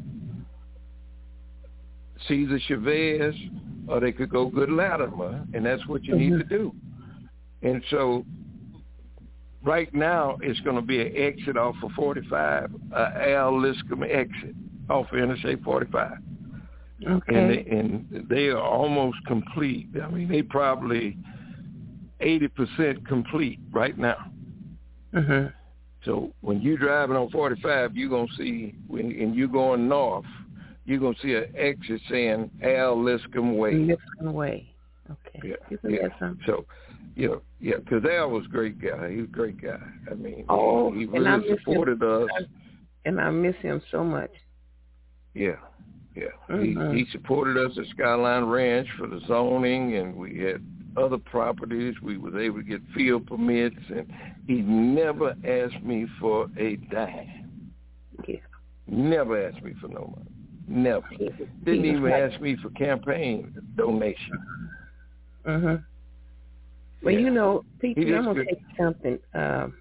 Cesar Chavez, or they could go Good Latimer, and that's what you mm-hmm. need to do. And so right now it's going to be an exit off of forty-five, uh, Al Liscombe exit off of Interstate forty-five. Okay. And they, and they are almost complete. I mean, they probably eighty percent complete right now. Mm-hmm. So when you're driving on forty-five, you're going to see, when, and you're going north, you're going to see an exit saying Al Liscombe Way. Liscombe Way. Okay. Yeah. yeah. So, you know, yeah, because Al was a great guy. He was a great guy. I mean, oh, he, he really supported him. us. And I miss him so much. Yeah. Yeah, mm-hmm. he, he supported us at Skyline Ranch for the zoning, and we had other properties. We was able to get field permits, and he never asked me for a dime. Yeah. Never asked me for no money. Never. He, Didn't he even like, ask me for campaign donation. Uh-huh. Well, yeah. you know, Pete, I'm going to good. tell you something. Um,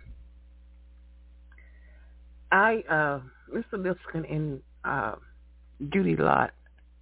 I, uh, Mister Liscombe and uh, Judy Lott,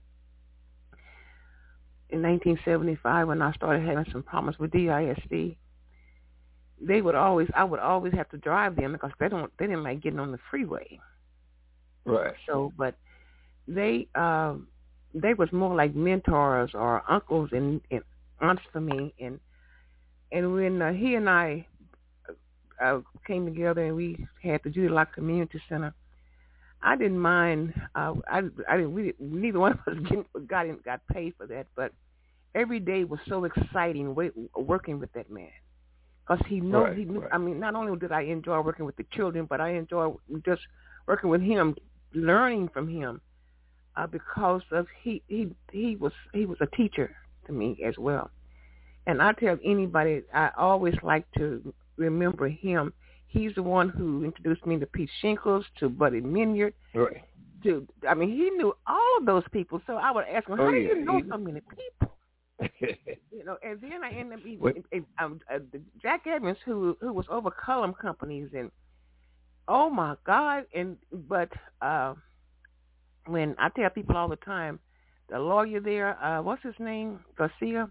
in nineteen seventy-five, when I started having some problems with D I S D, they would always, I would always have to drive them because they don't, they didn't like getting on the freeway. Right. So, but they, uh, they was more like mentors or uncles and, and aunts for me. And and when uh, he and I uh, came together and we had the Judy Lott Community Center, I didn't mind. Uh, I, I didn't. We, neither one of us getting, got in, got paid for that. But every day was so exciting wait, working with that man, because he knew. Right, he knew. Right. I mean, not only did I enjoy working with the children, but I enjoy just working with him, learning from him, uh, because of he he he was he was a teacher to me as well. And I tell anybody, I always like to remember him. He's the one who introduced me to Pete Shinkles, to Buddy Minyard. Right. To, I mean, he knew all of those people. So I would ask him, how oh, do yeah. you know he... so many people? you know, and then I ended up eating um, uh, Jack Evans, who who was over Cullum Companies, and oh my God! And but uh, when I tell people all the time, the lawyer there, uh, what's his name, Garcia.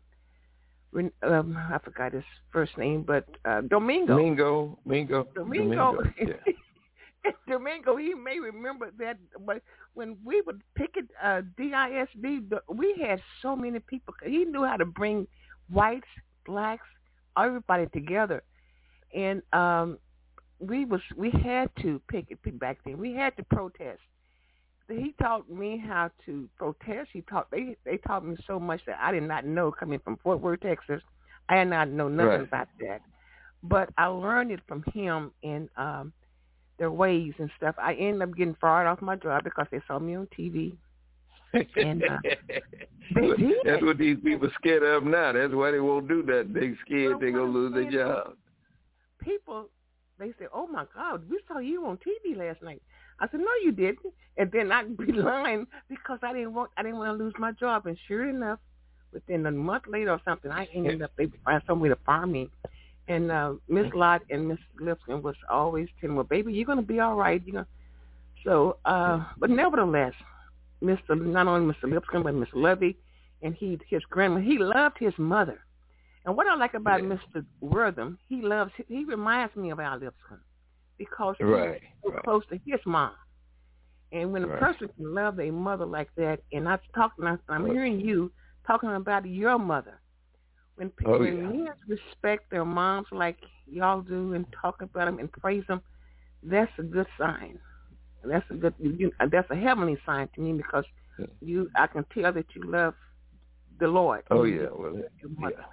Um, I forgot his first name, but uh, Domingo. Domingo. Domingo. Domingo. Domingo. Yeah. Domingo, he may remember that, but when we would picket uh, D I S D, we had so many people. He knew how to bring whites, blacks, everybody together, and um, we was we had to picket back then. We had to protest. He taught me how to protest. He taught they they taught me so much that I did not know coming from Fort Worth, Texas. I did not know nothing right. about that, but I learned it from him and um, their ways and stuff. I ended up getting fired off my job because they saw me on T V. And, uh, that's what these people scared of now. That's why they won't do that. They scared well, they're gonna lose their job. People, they say, "Oh my God, we saw you on T V last night." I said, "No, you didn't," and then I'd be lying because I didn't want I didn't want to lose my job. And sure enough, within a month later or something, I ended up they find some way to fire me. And uh, Miss Lott and Miss Lipscomb was always telling me, "Well, baby, you're gonna be all right." You know. So, uh, but nevertheless, Mister not only Mister Lipscomb but Miss Lovey, and he his grandma, he loved his mother. And what I like about yeah. Mister Wortham, he loves he reminds me of Al Lipscomb. Because he right, was so right. close to his mom. And when a Right. person can love their mother like that, and I'm talking, I'm hearing you talking about your mother. When Oh, when yeah. men respect their moms like y'all do and talk about them and praise them, that's a good sign. That's a good. You, that's a heavenly sign to me because Yeah. you. I can tell that you love the Lord. Oh, You yeah. love Well, your mother. yeah.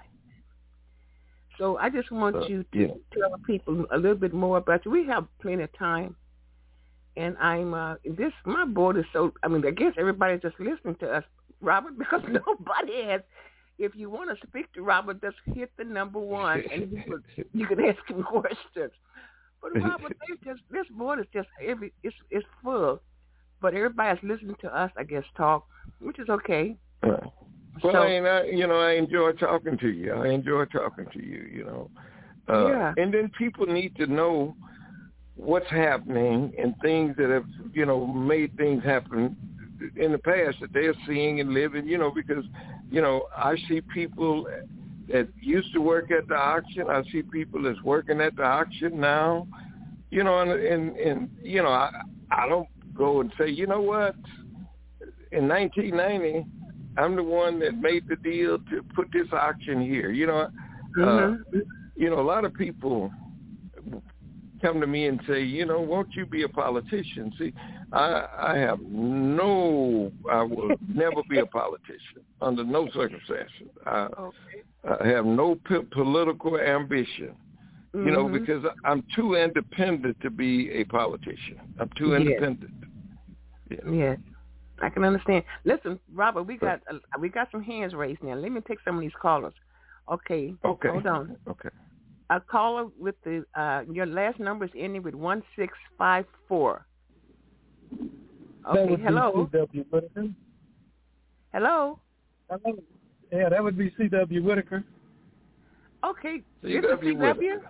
So I just want Uh, you to yeah. tell people a little bit more about you. We have plenty of time, and I'm uh, this. My board is so. I mean, I guess everybody's just listening to us, Robert, because nobody has. If you want to speak to Robert, just hit the number one, and you can, you can ask him questions. But Robert, they just this board is just every it's it's full, but everybody's listening to us, I guess, talk, which is okay. Right. Well, So, I, mean, I, you know, I enjoy talking to you. I enjoy talking to you. You know, uh, yeah. And then people need to know what's happening and things that have, you know, made things happen in the past that they're seeing and living. You know, because, you know, I see people that used to work at the auction. I see people that's working at the auction now. You know, and and, and you know, I I don't go and say, you know what, in nineteen ninety. I'm the one that made the deal to put this auction here. You know, Mm-hmm. uh, you know, a lot of people come to me and say, you know, won't you be a politician? See, I, I have no, I will never be a politician under no circumstances. I, Okay. I have no p- political ambition, Mm-hmm. you know, because I'm too independent to be a politician. I'm too Yes. independent. Yeah. Yes. I can understand. Listen, Robert, we got uh, we got some hands raised now. Let me take some of these callers. Okay. Okay. Hold on. Okay. A caller with the uh, your last number is ending with one six five four. Okay. Hello. C W Whitaker. Hello. Hello. Yeah, that would be C W Whitaker. Okay. C W This is C W. Whitaker.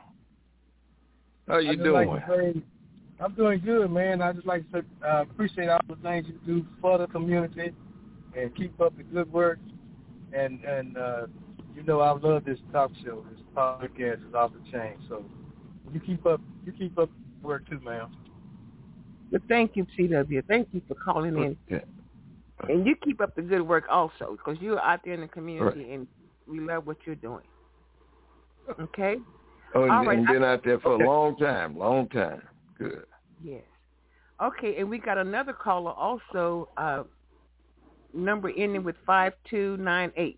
How you I just doing? like to say, I'm doing good, man. I just like to uh, appreciate all the things you do for the community and keep up the good work. And, and uh, you know, I love this talk show. This podcast is off the chain. So you keep up, you keep up the work too, man. Well, thank you, C W. Thank you for calling in. Yeah. And you keep up the good work also because you're out there in the community Right. and we love what you're doing. Okay? Oh, and, All right. and been out there for Okay. a long time, long time. Good. Yes. Okay, and we got another caller also, uh, number ending with five two nine eight.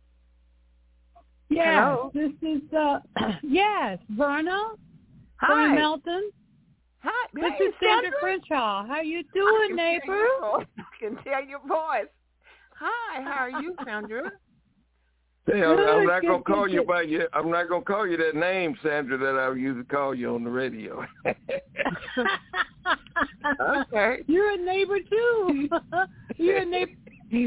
Yes, Hello? this is, uh, yes, Verna. Hi. Verna Melton. Hi. This Hey, is Sandra Sandra. Crenshaw. How you I doing, can neighbor? tell your voice. I can tell your voice. Hi, how are you, Sandra? Hey, I'm, I'm Good, not good, gonna call good, you good. by your. I'm not gonna call you that name, Sandra, that I used to call you on the radio. Okay. You're a neighbor, too. You're a neighbor.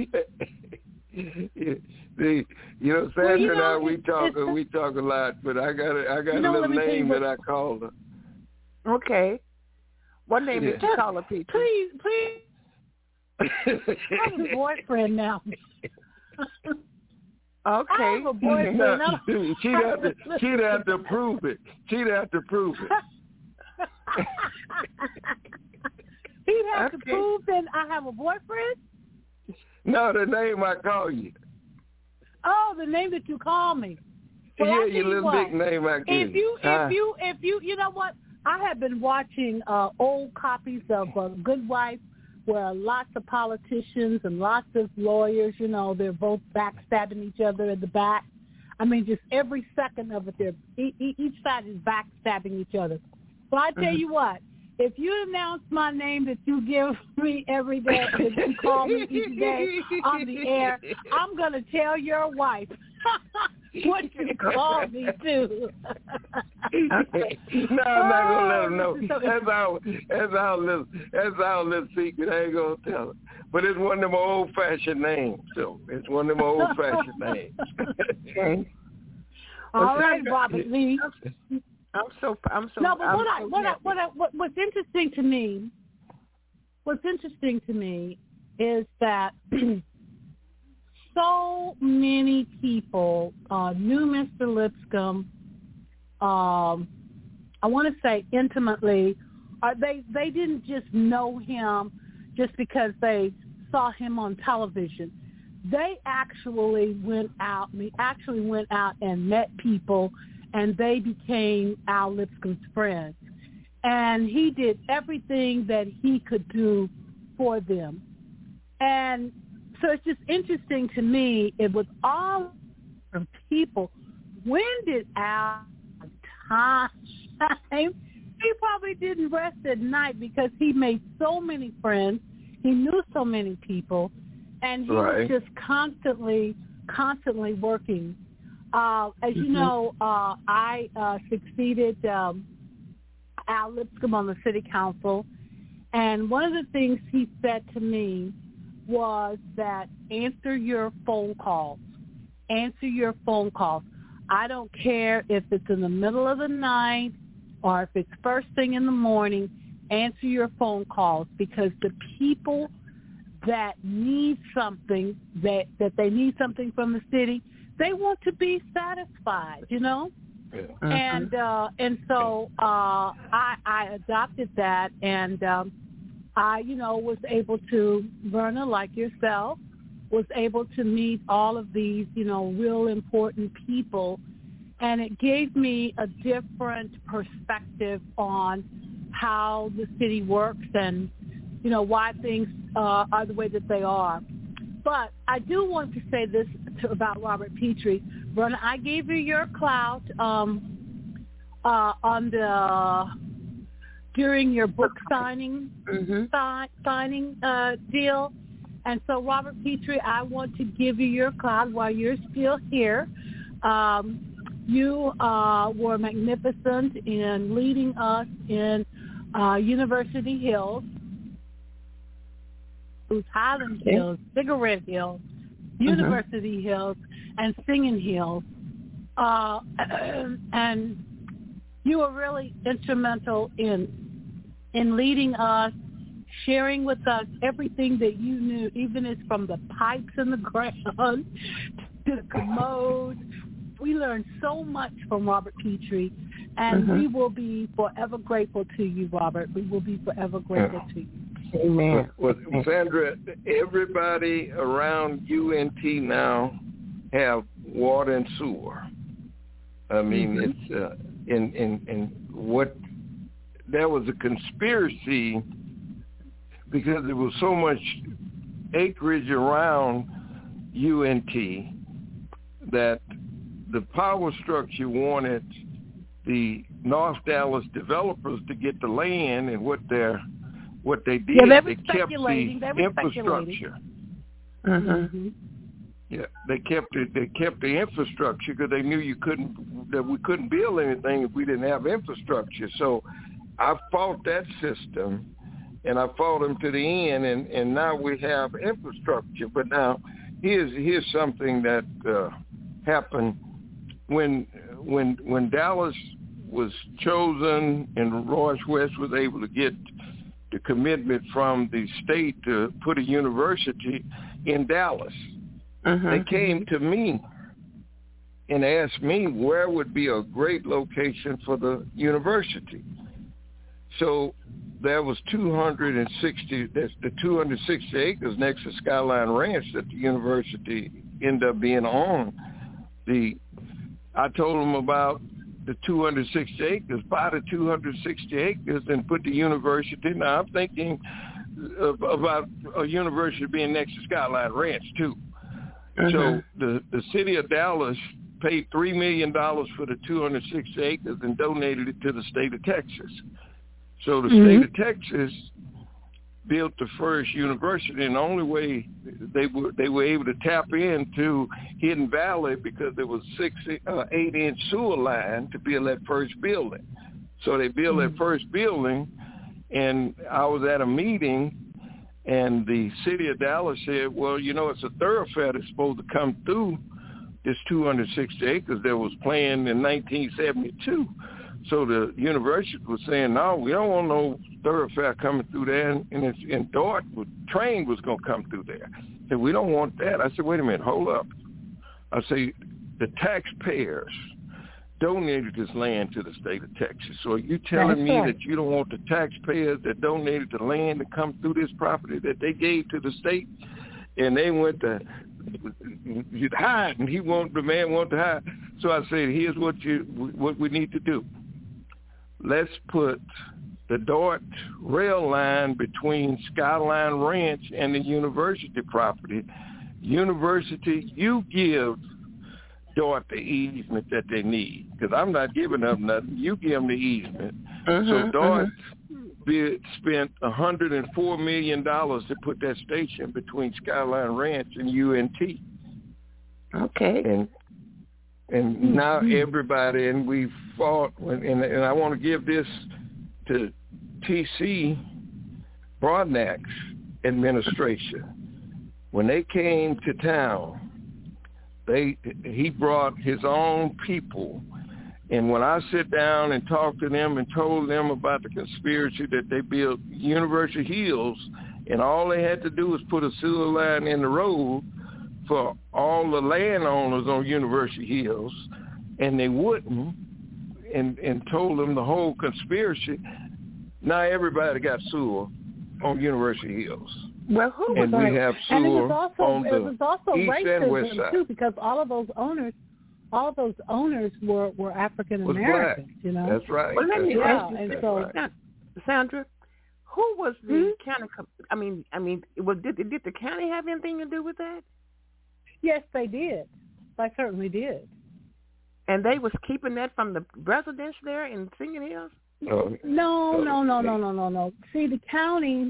The, you know, Sandra Well, you and know, I, we it's- talk, it's- we talk a lot, but I got, a, I got You a know, little let me tell you name what- that I called her. Okay. What name did you Yeah. call her, Peter? Please, please. I'm a boyfriend now. I Okay. have a boyfriend. No, I'm- she'd have to, she'd have to prove it. She'd have to prove it. He'd have to Okay. prove that I have a boyfriend? No, the name I call you. Oh, the name that you call me. Well, yeah, I'll your tell you little what. big name I give If you, Huh? if you, if you, you know what? I have been watching uh, old copies of uh, Good Wife, where lots of politicians and lots of lawyers, you know, they're both backstabbing each other in the back. I mean, just every second of it, they're e- e- each side is backstabbing each other. So I tell you what, if you announce my name that you give me every day, that you call me each day on the air, I'm going to tell your wife what you call me to. Okay. No, I'm not gonna let Oh, them know. this is so- That's our, that's our little, that's our little secret. I ain't gonna tell her. But it's one of them old-fashioned names. So it's one of them old-fashioned names. Okay. All Well, right, Sandra, Robert Lee. I'm so, I'm so. No, but I'm what I, so what I, happy. what I, what, what's interesting to me, what's interesting to me is that so many people uh, knew Mister Lipscomb. Um, I want to say intimately. Uh, they they didn't just know him just because they saw him on television. They actually went out, we actually went out and met people, and they became Al Lipscomb's friends. And he did everything that he could do for them. And so it's just interesting to me, it was all from people. When did Al have time? He probably didn't rest at night because he made so many friends. He knew so many people. And he right. was just constantly, constantly working. Uh, as mm-hmm. you know, uh, I uh, succeeded um, Al Lipscomb on the city council. And one of the things he said to me was that answer your phone calls. Answer your phone calls. I don't care if it's in the middle of the night or if it's first thing in the morning. Answer your phone calls, because the people that need something, that, that they need something from the city, they want to be satisfied, you know? Yeah. Mm-hmm. And uh, and so uh, I, I adopted that, and um, I, you know, was able to, Verna, like yourself, was able to meet all of these, you know, real important people, and it gave me a different perspective on how the city works and, you know, why things uh, are the way that they are. But I do want to say this to, about Robert Petrie. Verna, I gave you your clout um, uh, on the during your book signing mm-hmm. si- signing uh, deal. And so, Robert Petrie, I want to give you your clout while you're still here. Um, you uh, were magnificent in leading us in uh, University Hills, Highland okay. Hills, Cigarette Hills, University mm-hmm. Hills, and Singing Hills. Uh, and you were really instrumental in in leading us, sharing with us everything that you knew, even as from the pipes in the ground to the commode. We learned so much from Robert Petrie, and mm-hmm. we will be forever grateful to you, Robert. We will be forever grateful yeah. to you. Amen. Well, Sandra, everybody around U N T now have water and sewer. I mean, mm-hmm. it's uh, in, in, in what, there was a conspiracy because there was so much acreage around U N T that the power structure wanted the North Dallas developers to get the land, and what their what they did, yeah, they they, kept the they infrastructure. Mm-hmm. Yeah, they kept it. They kept the infrastructure because they knew you couldn't that we couldn't build anything if we didn't have infrastructure. So I fought that system, and I fought them to the end, and, and now we have infrastructure. But now here's here's something that uh, happened when when when Dallas was chosen and Royce West was able to get the commitment from the state to put a university in Dallas. Uh-huh. They came to me and asked me where would be a great location for the university. So there was two hundred sixty, that's the two hundred sixty acres next to Skyline Ranch that the university ended up being on. The I told them about the two hundred sixty acres, buy the two hundred sixty acres and put the university. Now I'm thinking of, about a university being next to Skyline Ranch too. Uh-huh. So the, the city of Dallas paid three million dollars for the two hundred sixty acres and donated it to the state of Texas. So the mm-hmm. state of Texas built the first university, and the only way they were they were able to tap into Hidden Valley because there was six, uh, eight inch sewer line to build that first building. So they built mm-hmm. that first building, and I was at a meeting, and the city of Dallas said, well, you know, it's a thoroughfare that's supposed to come through this two hundred sixty acres that was planned in nineteen seventy-two. So the university was saying, no, we don't want no thoroughfare coming through there. And, and, it's, and Dort, train was going to come through there. I said, we don't want that. I said, wait a minute, hold up. I say, the taxpayers donated this land to the state of Texas. So are you telling That's me right. that you don't want the taxpayers that donated the land to come through this property that they gave to the state, and they went to hide, and he want the man want to hide? So I said, here's what you what we need to do. Let's put the Dart rail line between Skyline Ranch and the university property. University, you give Dart the easement that they need, because I'm not giving them nothing. You give them the easement. Mm-hmm, so Dart mm-hmm. bid, spent one hundred four million dollars to put that station between Skyline Ranch and U N T. Okay. And and mm-hmm. now everybody, and we fought, and, and I want to give this to T C Broadnax administration. When they came to town, they he brought his own people, and when I sit down and talk to them and told them about the conspiracy that they built University Hills, and all they had to do was put a sewer line in the road for all the landowners on University Hills, and they wouldn't, and, and told them the whole conspiracy. Now everybody got sewer on University Hills. Well, who was and on we it? have And it sewer was also on it the was also east and west racism side. too, because all of those owners, all of those owners were, were African Was Americans. black. You know, That's right. Well, let That's me right. ask you and That's so- right. Now, Sandra, who was the Hmm? county? co- I mean, I mean, was, did did the county have anything to do with that? yes, they did. They certainly did. And they was keeping that from the residents there in Singing Hills? Oh, No, oh, no, no, okay. no, no, no, no. See, the county,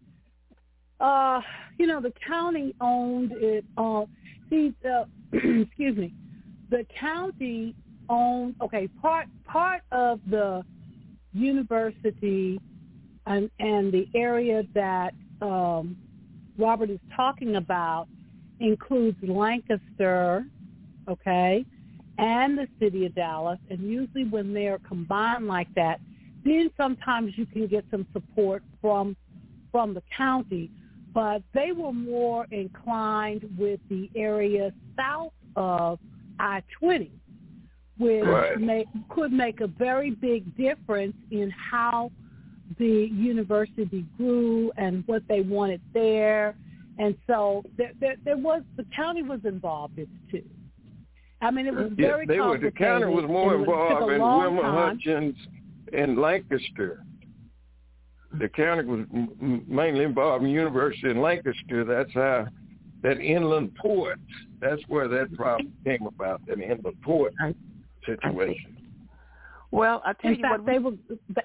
uh, you know, the county owned it. Uh, see, uh, excuse me, the county owned. Okay, part part of the university and and the area that um, Robert is talking about includes Lancaster, okay, and the city of Dallas. And usually when they're combined like that, then sometimes you can get some support from from the county. But they were more inclined with the area south of I twenty, which Right. may, could make a very big difference in how the university grew and what they wanted there. And so there, there, there was, the county was involved in it too. I mean, it was Yeah, very they were, complicated. the county was more and it took a involved in long Wilmer time. Hutchins and Lancaster. The county was m- mainly involved in University in Lancaster. That's how that inland port, that's where that problem came about, that inland port I- situation. Well, I tell In you fact, what, they were. They,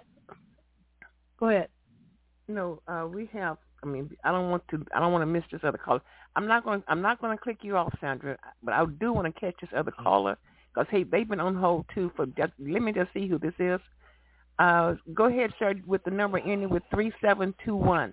go ahead. you know, uh, we have. I mean, I don't want to. I don't want to miss this other caller. I'm not going. I'm not going to click you off, Sandra. But I do want to catch this other caller because hey, they've been on hold too. For just, let me just see who this is. Uh, go ahead, sir, with the number ending with three seven two one.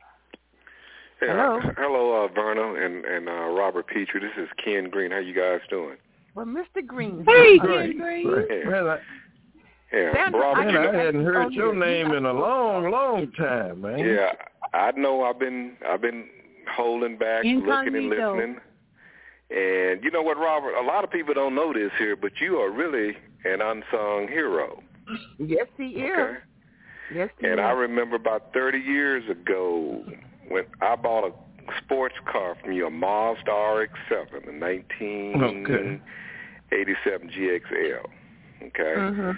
Yeah, Hello. hello, uh, Verna and and uh, Robert Petrie. This is Ken Green. How you guys doing? Well, Mister Green. Hey, uh, Ken Green. Right. Yeah. Man, I, Yeah, Sandra, Robert. man, You I know, hadn't heard on your here. name in a long, long time, man. yeah, I know. I've been I've been holding back, looking and Incognito. listening. And you know what, Robert? A lot of people don't know this here, but you are really an unsung hero. Yes, he is. Okay. Yes, he And is. I remember about thirty years ago when I bought a sports car from you, a Mazda R X seven, a nineteen eighty-seven G X L. Okay. Mm-hmm.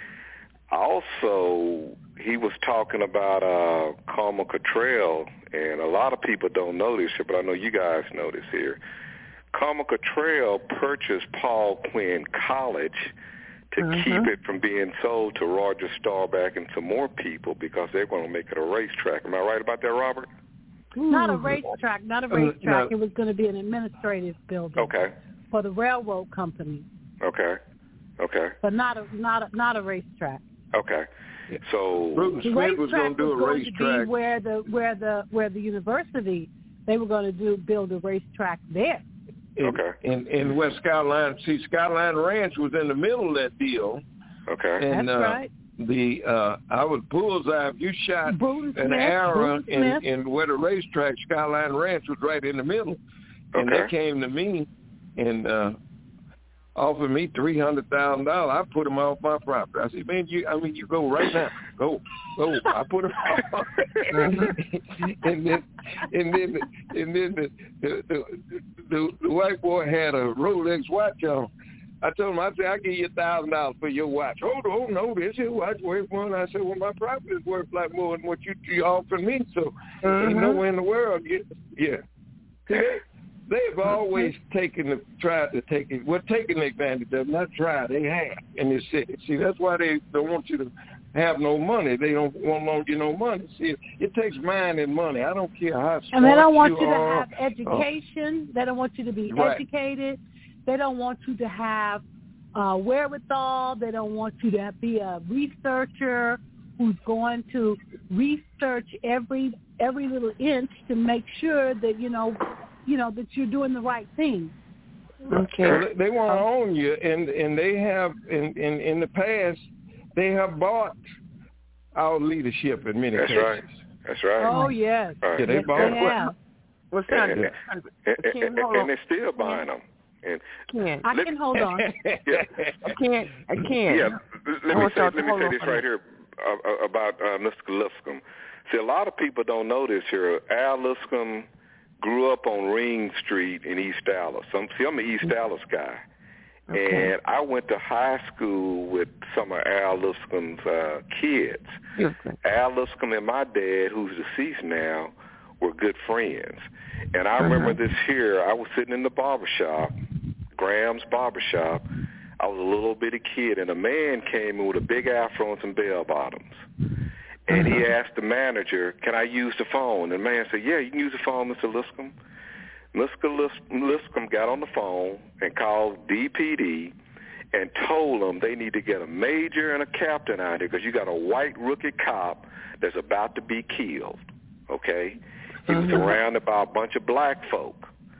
Also, he was talking about uh, Carmel Cottrell, and a lot of people don't know this here, but I know you guys know this here. Carmel Cottrell purchased Paul Quinn College to Mm-hmm. keep it from being sold to Roger Staubach and some more people because they're going to make it a racetrack. Am I right about that, Robert? Not a racetrack, not a Uh, racetrack. no. It was going to be an administrative building Okay. for the railroad company, Okay. Okay. but not a not a, not a racetrack. Okay. So, Bruton The Smith was going racetrack to do a was going to be racetrack. where the where the where the university they were going to do build a racetrack there. In, Okay. in, in West Skyline. See, Skyline Ranch was in the middle of that deal. okay. And, That's uh, right. The uh, I was bullseye. You shot Bruton an Smith, arrow Bruton in, Smith. in where the racetrack, Skyline Ranch, was right in the middle. And Okay. they came to me, and uh, offered me three hundred thousand dollars. I put him off my property. I said, man, you, I mean, you go right now. Go, go. I put him off. and then, and then, and then the the, the the the white boy had a Rolex watch on. I told him, I said, I'll give you a thousand dollars for your watch. Oh, no, no, this is watch worth more. And I said, well, my property is worth a lot more than what you, you offered me. So mm-hmm. ain't nowhere in the world. Yeah. See, they, they've always taken the, tried to take it, well, taken advantage of it, not tried, they have in this city. See, that's why they don't want you to have no money. They don't want to loan you no money. See, it takes mind and money. I don't care how smart And they don't want you, you to are. have education. Uh, they don't want you to be right. educated. They don't want you to have uh, wherewithal. They don't want you to be a researcher who's going to research every every little inch to make sure that you know, you know that you're doing the right thing. Okay. Well, they want to own you, and and they have in, in in the past they have bought our leadership in many That's cases. right. That's right. Oh yes. Right. Yeah, they yes, bought. they have. What's and, and, that? and, and, and, and they're still buying them. And Can't. I can hold on. yeah. I can't. I can't. Yeah, let I me want say, y'all to let me hold say on this for right me. here uh, about uh, Mister Lipscomb. See, a lot of people don't know this here. Al Lipscomb grew up on Ring Street in East Dallas. I'm, see, I'm an East Dallas guy. Okay. And I went to high school with some of Al Lipscomb's uh, kids. Okay. Al Lipscomb and my dad, who's deceased now, were good friends. And I remember Uh-huh. this here. I was sitting in the barbershop, Graham's barbershop. I was a little bitty kid, and a man came in with a big afro and some bell bottoms. And he asked the manager, can I use the phone? And the man said, yeah, you can use the phone, Mister Lipscomb. Mister Lipscomb got on the phone and called D P D and told them they need to get a major and a captain out here because you got a white rookie cop that's about to be killed, okay? He was Mm-hmm. surrounded by a bunch of black folk.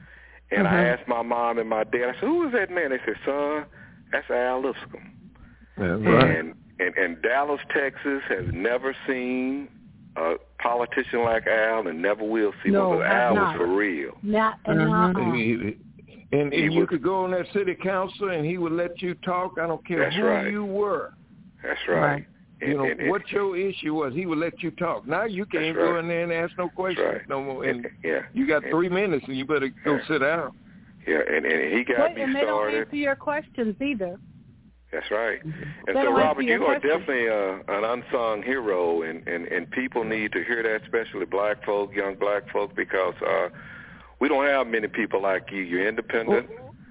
And Mm-hmm. I asked my mom and my dad, I said, who is that man? They said, son, that's Al Lipscomb. Yeah, right. And, and, and Dallas, Texas has never seen a politician like Al and never will see No, one, but have Al not. was for real. Not, and Mhm. uh-uh. He- And, He and you was- could go on that city council, and he would let you talk. I don't care That's who right. you were. That's right. Right. And, You know and, and, what your issue was. He would let you talk. Now you can't That's go right. in there and ask no questions right. no more. And yeah. you got and, three minutes, and you better go Yeah. sit down. Yeah, and, and he got Wait, me and they don't started. answer your questions either. That's right. And They so, don't Robert, answer your you are questions. definitely uh, an unsung hero, and, and, and people need to hear that, especially black folk, young black folk, because uh, we don't have many people like you. You're independent,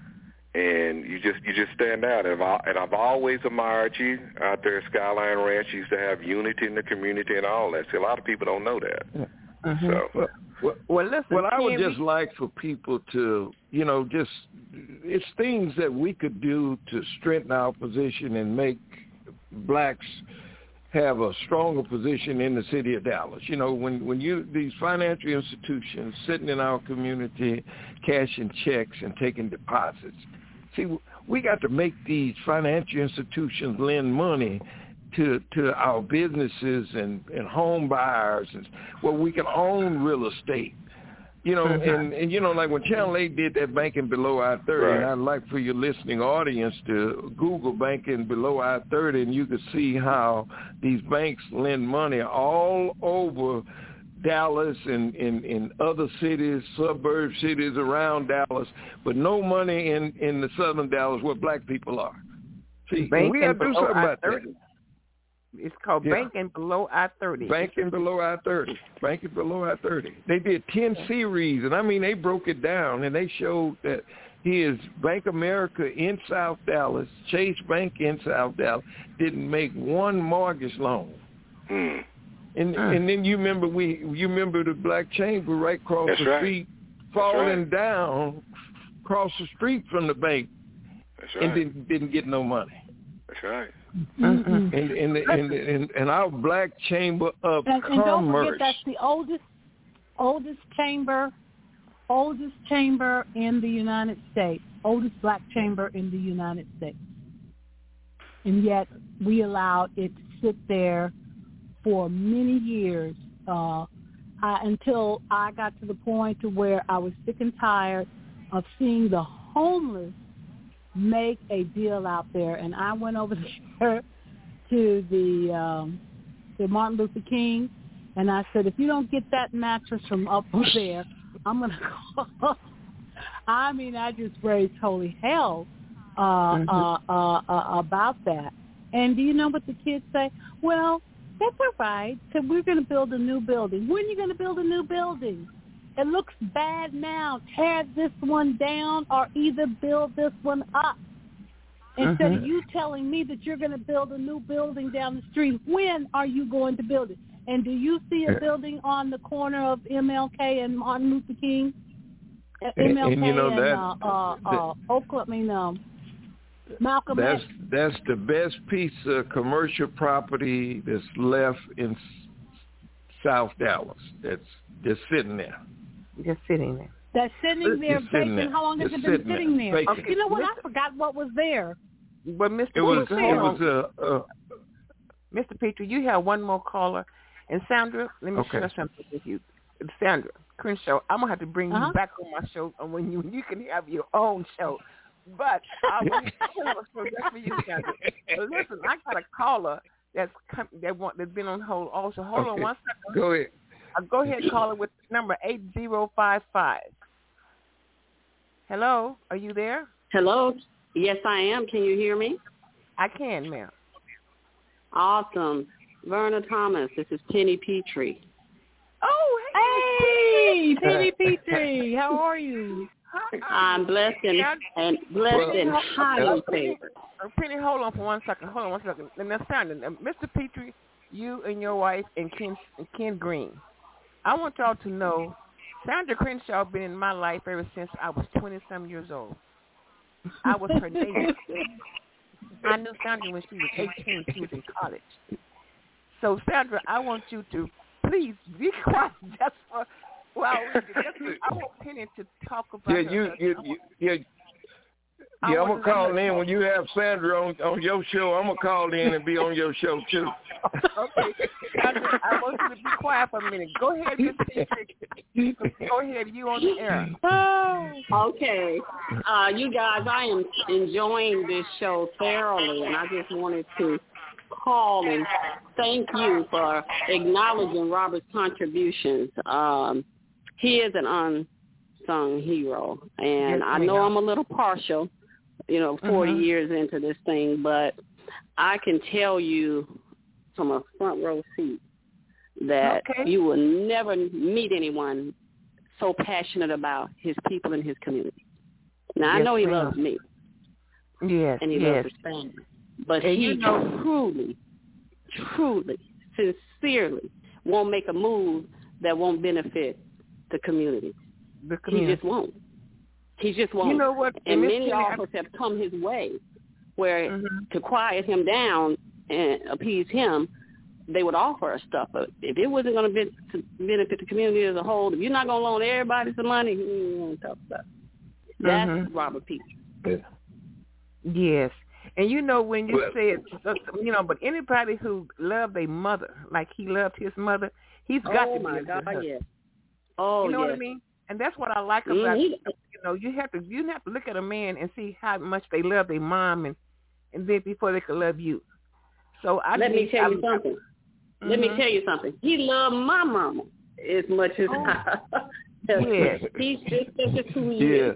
and you just you just stand out. And I've, and I've always admired you out there at Skyline Ranch. You used to have unity in the community and all that. See, a lot of people don't know that. Mm-hmm. So, Well, well, Well, listen. well I would Ken, just like for people to, you know, just it's things that we could do to strengthen our position and make blacks have a stronger position in the city of Dallas. You know, when, when you these financial institutions sitting in our community cashing checks and taking deposits, see, we got to make these financial institutions lend money to to our businesses and, and home buyers, and where we can own real estate. You know, Mm-hmm. and, and, you know, like when Channel eight did that Banking Below I thirty, Right. and I'd like for your listening audience to Google Banking Below I thirty, and you can see how these banks lend money all over Dallas and in, in other cities, suburb cities around Dallas, but no money in, in the southern Dallas where black people are. See, Banking we have to do Below something about I thirty. that. It's called Yeah. Banking Below I thirty. Banking Below I thirty. Banking Below I thirty. They did ten series, and I mean, they broke it down, and they showed that his Bank America in South Dallas, Chase Bank in South Dallas, didn't make one mortgage loan. hmm. And Mm. and then you remember we you remember the Black Chamber right across That's the right. street That's falling right. down across the street from the bank That's right. and didn't didn't get no money. That's right. Mm-hmm. And and the, and, and and our Black Chamber of And, and don't Commerce. forget that's the oldest, oldest chamber, oldest chamber in the United States, oldest black chamber in the United States. And yet we allowed it to sit there for many years uh, I, until I got to the point to where I was sick and tired of seeing the homeless make a deal out there. And I went over there to the um, to Martin Luther King, and I said, if you don't get that mattress from up there, I'm going to call. I mean, I just raised holy hell uh, mm-hmm. uh, uh, uh, about that. And do you know what the kids say? Well, that's all right. So we're going to build a new building. When are you going to build a new building? It looks bad now. Tear this one down or either build this one up. Instead mm-hmm. of you telling me that you're going to build a new building down the street, when are you going to build it? And do you see a building on the corner of M L K and Martin Luther King? And, M L K and you know and that, uh, uh, uh, Oakland, I mean, um, Malcolm that's, X. That's the best piece of commercial property that's left in South Dallas. That's just sitting there. Just sitting there. That's sitting there vacant. How long has it been sitting there? there? Okay. You know what? I forgot what was there. But Mister It was, it was a... Uh, uh, Mister Petrie, you have one more caller. And Sandra, let me okay. share something with you. Sandra Crenshaw, I'm going to have to bring uh-huh. you back on my show when you you can have your own show. But I want to have a show just for you, Sandra. But listen, I got a caller that's come, that want, that's been on hold also. Hold okay. on one second. Go ahead. I'll go ahead and call her with number eight zero five five. Hello, are you there? Hello. Yes, I am. Can you hear me? I can, ma'am. Awesome. Verna Thomas, this is Penny Petrie. Oh, hey, Penny Petrie. How are you? I'm blessed and, and blessed well, and highly favored. Penny, hold on for one second. Hold on one second. And that's Sandra. Mister Petrie, you and your wife and Ken, and Ken Green, I want y'all to know Sandra Crenshaw been in my life ever since I was twenty-some years old. I was her neighbor. I knew Sandra when she was eighteen. She was in college. So, Sandra, I want you to please be quiet just for well. I want Penny to talk about. Yeah, you, you, you, yeah. Yeah, I'm gonna call in when you have Sandra on on your show. I'm gonna call in and be on your show too. Okay, Sandra, I want you to be quiet for a minute. Go ahead, Mister Petrie. Go ahead, you on the air. Okay, uh, you guys, I am enjoying this show thoroughly, and I just wanted to call and thank you for acknowledging Robert's contributions. Um, he is an unsung hero, and yes, I know I'm a little partial. You know, forty mm-hmm. years into this thing, but I can tell you from a front row seat that okay. you will never meet anyone so passionate about his people and his community. Now, yes, I know he ma'am. loves me. Yes, and he yes. loves his family. But and he you know, truly, truly, sincerely won't make a move that won't benefit the community. The community. He just won't. He just won't. You know what? And many offers have come his way where mm-hmm. to quiet him down and appease him, they would offer us stuff. But if it wasn't going to benefit the community as a whole, if you're not going to loan everybody some money, he won't talk about it. That's mm-hmm. Robert Petrie. Yeah. Yes. And you know when you well, said, you know, but anybody who loved a mother like he loved his mother, he's got oh to be my a God, good yes. Oh, you know yes. what I mean? And that's what I like about mm-hmm. you know, you have to you have to look at a man and see how much they love their mom and, and then before they can love you. So I Let need, me tell I, you something. Mm-hmm. Let me tell you something. He loved my mama as much as oh. I. Yes. He's just that's just who he yeah. is.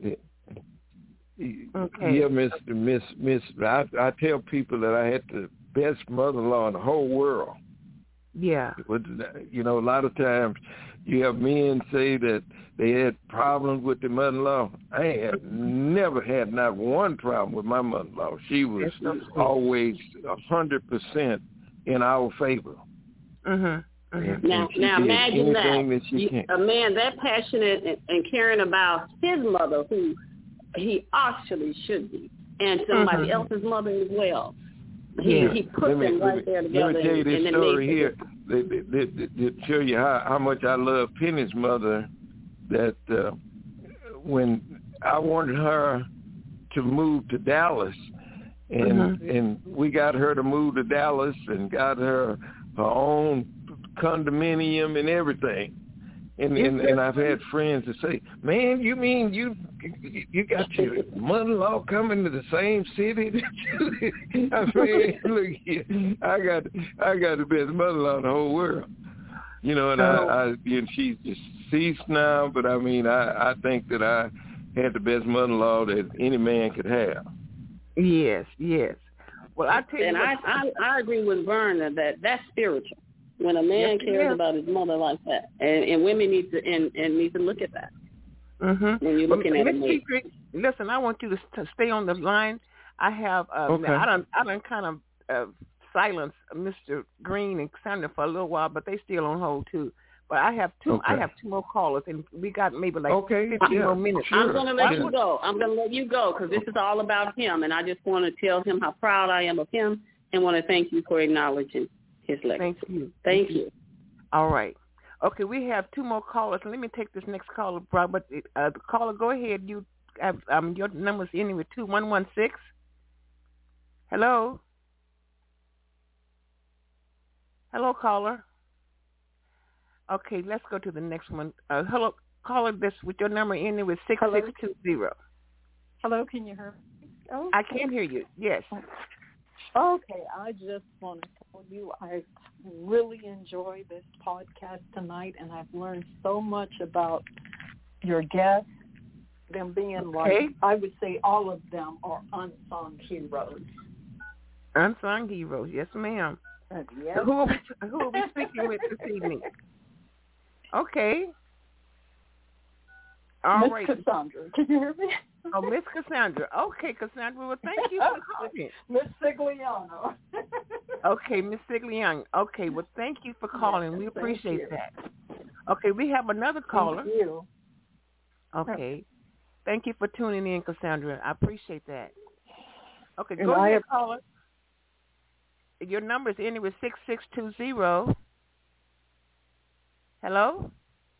Yeah. Okay. Yeah, Miss Miss Miss. I I tell people that I had the best mother-in-law in the whole world. Yeah. You know, a lot of times you have men say that they had problems with their mother-in-law. I have never had not one problem with my mother-in-law. She was so always a hundred percent in our favor. Mhm. And, now, and now imagine that, that you, a man that passionate and, and caring about his mother, who he actually should be, and somebody mm-hmm. else's mother as well. He yeah. he put let me, them right me, there together. Let me tell you this and, and story here to show you how, how much I love Penny's mother. That uh, when I wanted her to move to Dallas, and mm-hmm. and we got her to move to Dallas and got her her own condominium and everything. And, and and I've had friends that say, "Man, you mean you you, you got your mother-in-law coming to the same city. I mean, look here, I got I got the best mother-in-law in the whole world. You know, and I, I and she's deceased now, but I mean, I, I think that I had the best mother-in-law that any man could have. Yes, yes. Well, I tell you, and what, I, I I agree with Verna that that's spiritual. When a man yes, cares yes. about his mother like that, and, and women need to and, and need to look at that. Mm-hmm. When you're looking well, at a man. Listen, I want you to, to stay on the line. I have, uh, okay. I don't, I don't kind of uh, silence Mister Green and Sandra for a little while, but they still on hold too. But I have two, okay. I have two more callers, and we got maybe like okay. fifteen yeah. more minutes. Sure. I'm going to let yeah. you go. I'm going to let you go because this is all about him, and I just want to tell him how proud I am of him, and want to thank you for acknowledging his legacy. Thank you. Thank, thank you. you. All right. Okay, we have two more callers. Let me take this next caller, Robert. Uh, the caller, go ahead. You have um, your number's ending with two one one six. Hello. Hello, caller. Okay, let's go to the next one. Uh, hello, caller. This with your number ending with six six two zero. Hello, can you hear me? Oh. I can hear you. Yes. Okay, I just want to tell you I really enjoy this podcast tonight, and I've learned so much about your guests, them being okay. like, I would say all of them are unsung heroes. Unsung heroes, yes, ma'am. Uh, yes. So who, are we, who are we speaking with this evening? Okay. All Miss right. Cassandra, can you hear me? Oh, Miss Cassandra. Okay, Cassandra. Well, thank you for calling. Miss Sigliano. Okay, Miss Sigliano. Okay, well, thank you for calling. Yes, we appreciate you. that. Okay, we have another caller. Thank you. Okay. Thank you for tuning in, Cassandra. I appreciate that. Okay, And go I ahead, have- caller. Your number is ending with six six two zero. Hello?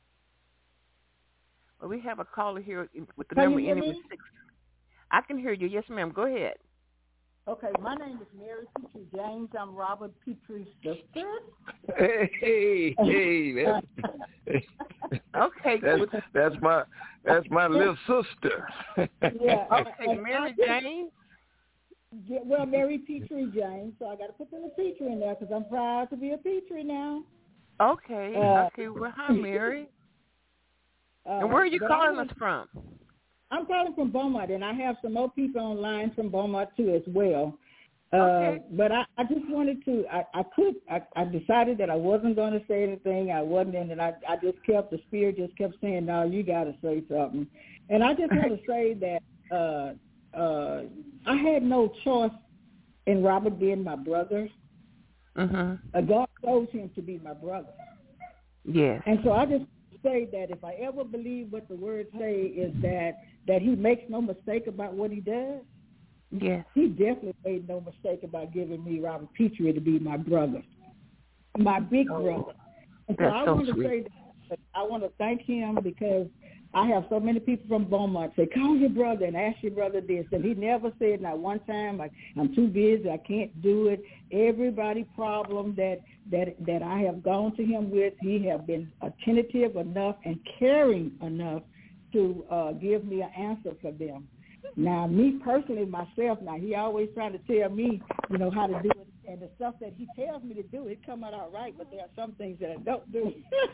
Well, we have a caller here with the Can number you hear ending me? with six. I can hear you. Yes, ma'am. Go ahead. Okay, my name is Mary Petrie James. I'm Robert Petrie's sister. Hey, hey, hey, that's, Okay. that's, that's my that's my little sister. Yeah. Okay, Mary James. Yeah, well, Mary Petrie James. So I got to put the Petrie in there because I'm proud to be a Petrie now. Okay. Uh, okay. Well, hi, Mary. Uh, and where are you but calling I'm, us from? I'm calling from Beaumont, and I have some more people online from Beaumont too as well. Okay. Uh, but I, I just wanted to. I, I could. I, I decided that I wasn't going to say anything. I wasn't, and I, I just kept the spirit just kept saying, "No, you got to say something." And I just want to say that uh, uh, I had no choice in Robert being my brother. Mm-hmm. Uh, God chose him to be my brother. Yes. And so I just say that if I ever believe what the words say is that that he makes no mistake about what he does. Yes. He definitely made no mistake about giving me Robert Petrie to be my brother, my big oh, brother. And so that's I so want to sweet. say that I want to thank him because I have so many people from Beaumont say, call your brother and ask your brother this. And he never said not one time, like, I'm too busy, I can't do it. Everybody problem that, that, that I have gone to him with, he have been attentive enough and caring enough to uh, give me an answer for them. Now, me personally, myself, now he always trying to tell me, you know, how to do it. And the stuff that he tells me to do, it come out all right, but there are some things that I don't do.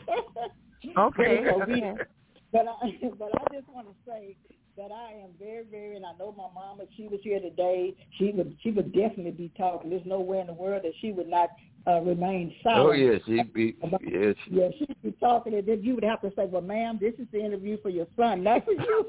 Okay. So we, okay. But I, but I just want to say that I am very, very, and I know my mom, if she was here today, she would she would definitely be talking. There's nowhere in the world that she would not uh, remain silent. Oh, yes, she'd be, about, yes. Yeah, she'd be talking, and then you would have to say, well, ma'am, this is the interview for your son, not for you.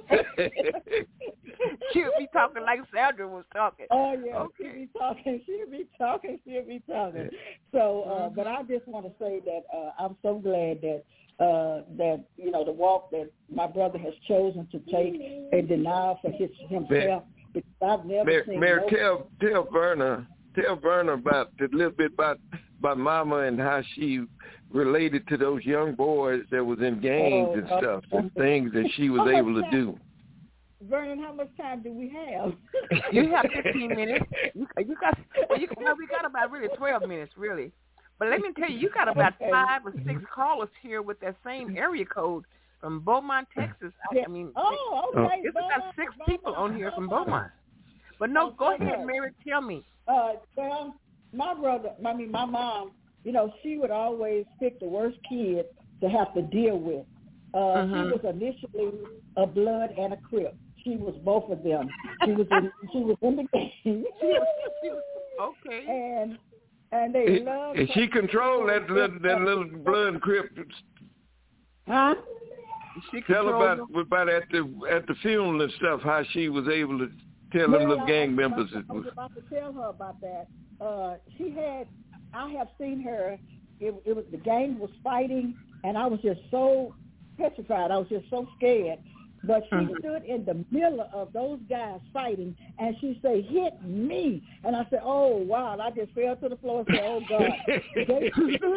She would be talking like Sandra was talking. Oh, yeah, okay. she'd be talking, she'd be talking, she'd be talking. So, uh, but I just want to say that uh, I'm so glad that Uh, that, you know, the walk that my brother has chosen to take a denial for his, himself. Because I've never Mayor, seen Mayor no... tell tell Verna tell Verna about a little bit about about Mama and how she related to those young boys that was in gangs Oh, and uh, stuff and things that she was how able to much do. time, Vernon, how much time do we have? You have fifteen minutes. You, you got well, you, well, we got about really twelve minutes, really. But let me tell you, you got about Okay. five or six callers here with that same area code. from Beaumont, Texas. I, I mean, oh, okay. It's got six people on here from Beaumont. But no, go ahead, Mary. Tell me. Uh, well, my brother, I mean, my mom, you know, she would always pick the worst kid to have to deal with. Uh, mm-hmm. She was initially a Blood and a Crip. She was both of them. She was in, she was in the game. Okay. And and they it, loved. And she controlled that little, that little Blood and Crip. Huh? She Tell about them? about at the at the funeral and stuff how she was able to tell well, them little gang I, members. I, I was about to tell her about that. Uh, she had. I have seen her. It, it was the gang was fighting, and I was just so petrified. I was just so scared. But she mm-hmm. stood in the middle of those guys fighting, and she said, "Hit me!" And I said, "Oh wow!" I just fell to the floor and said, "Oh God!" they,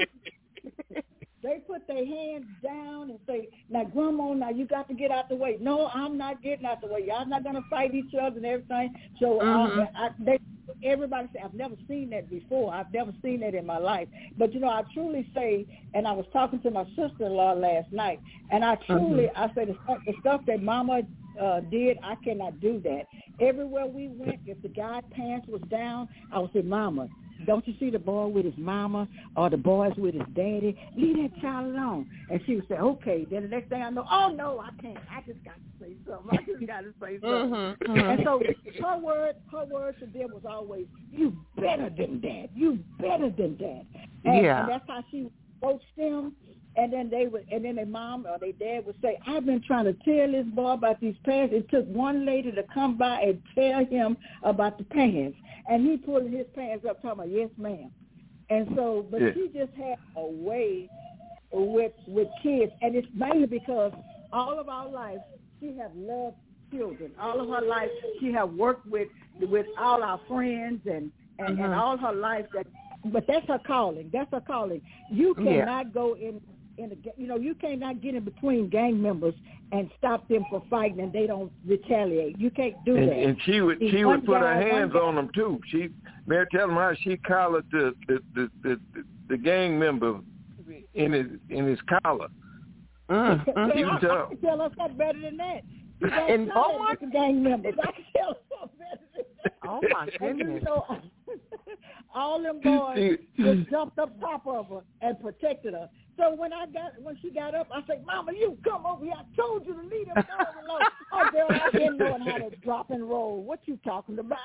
they put their hands down and say, "Now, Grandma, now you got to get out the way." No, I'm not getting out the way. Y'all not gonna fight each other and everything. So mm-hmm. I, I, they, everybody said, "I've never seen that before. I've never seen that in my life." But you know, I truly say, and I was talking to my sister-in-law last night, and I truly, mm-hmm. I said, the stuff, the stuff that Mama uh, did, I cannot do that. Everywhere we went, if the guy's pants was down, I would say, "Mama, don't you see the boy with his mama or the boys with his daddy? Leave that child alone." And she would say, "Okay." Then the next thing I know, "Oh, no, I can't. I just got to say something. I just got to say something." Mm-hmm, mm-hmm. And so her word, her word to them was always, "You better than that. You better than that." And, yeah. and that's how she coached them. And then they would, and then their mom or their dad would say, "I've been trying to tell this boy about these pants." It took one lady to come by and tell him about the pants. And he pulling his pants up, talking about, "Yes, ma'am." And so, but yeah. she just had a way with with kids, and it's mainly because all of our life she have loved children. All of her life she have worked with with all our friends and and, mm-hmm. and all her life. That, but that's her calling. That's her calling. You cannot yeah. go in. In a, you know, you cannot get in between gang members and stop them from fighting, and they don't retaliate. You can't do and, that. And she would she would put guy, her hands on them too. She, Mary, tell them how she collared the the, the the the gang member in his in his collar. Mm, mm. She I, I can tell us that better than that. And oh my gang members, I can tell us better than that. Oh my goodness! And you know, all them boys just jumped up top of her and protected her. So when I got when she got up, I said, "Mama, you come over here. I told you to leave them girls alone." Oh, girl, I didn't know how to drop and roll. What you talking about?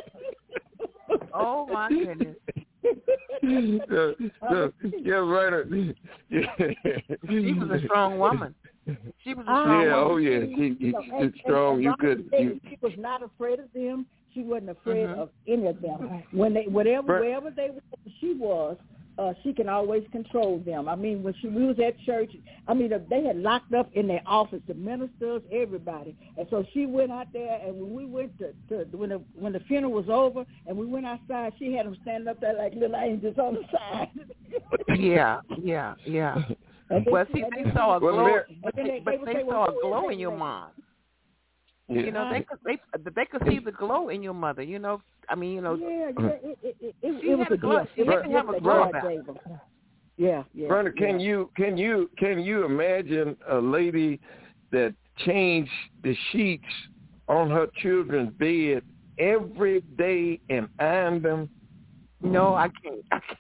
Oh my goodness! so, so, yeah, right. She was a strong woman. She was a strong yeah, woman. oh yeah, she, you know, she's and, strong. And, you and could. You... She was not afraid of them. She wasn't afraid mm-hmm. of any of them. When they, whatever, but, wherever they were, she was. Uh, she can always control them. I mean, when she we was at church, I mean, they had locked up in their office the ministers, everybody, and so she went out there. And when we went to, to when the when the funeral was over, and we went outside, she had them standing up there like little angels on the side. yeah, yeah, yeah. Well, see, they saw a glow, well, but they, but they, they saw a glow in your mom. Yeah. You know, they could they they could see the glow in your mother. You know, I mean, you know. Yeah, yeah. It, it, it, it, she it was had a glow. She didn't have a glow about it. Yeah, yeah. Brother, can yeah. you can you can you imagine a lady that changed the sheets on her children's bed every day and ironed them? No, I can't. I can't.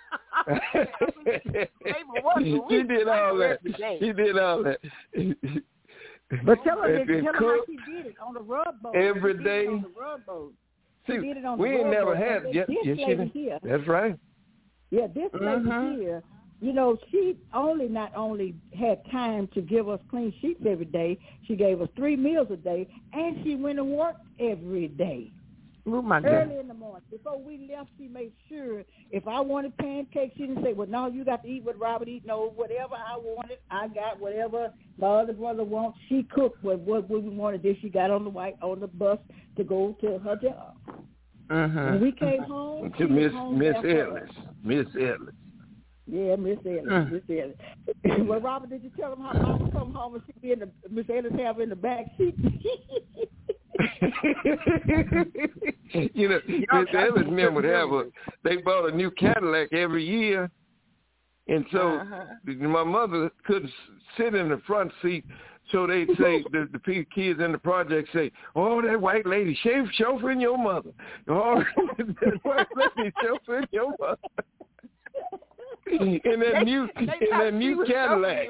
She did all that. She did all that. But tell her, tell her how she did it on the rub boat. Every she day. Did it on the rub boat. She See, did it on we the ain't rub never boat. had. Yes, this yes, lady here. That's right. Yeah, this lady mm-hmm. here. You know, she only not only had time to give us clean sheets every day. She gave us three meals a day, and she went to work every day. Oh my God. Early in the morning. Before we left, she made sure if I wanted pancakes, she didn't say, "Well, no, you got to eat what Robert eat." No, whatever I wanted, I got whatever my other brother wants. She cooked what, what we wanted. Then she got on the white on the bus to go to her job. Mm-hmm. When we came home, to Miss Miss Ellis. Miss Ellis. Yeah, Miss Ellis. Mm. Miss Ellis. Well, Robert, did you tell him how Mama come home and she be in the Miss Ellis have in the back seat? You know, Miss Ellis men would have a. They bought a new Cadillac every year, And so uh-huh. my mother couldn't sit in the front seat, so they'd say, the, the kids in the project say, oh, that white lady, chauffeuring your mother. Oh, that white lady chauffeuring your mother. In that new, in that new Cadillac.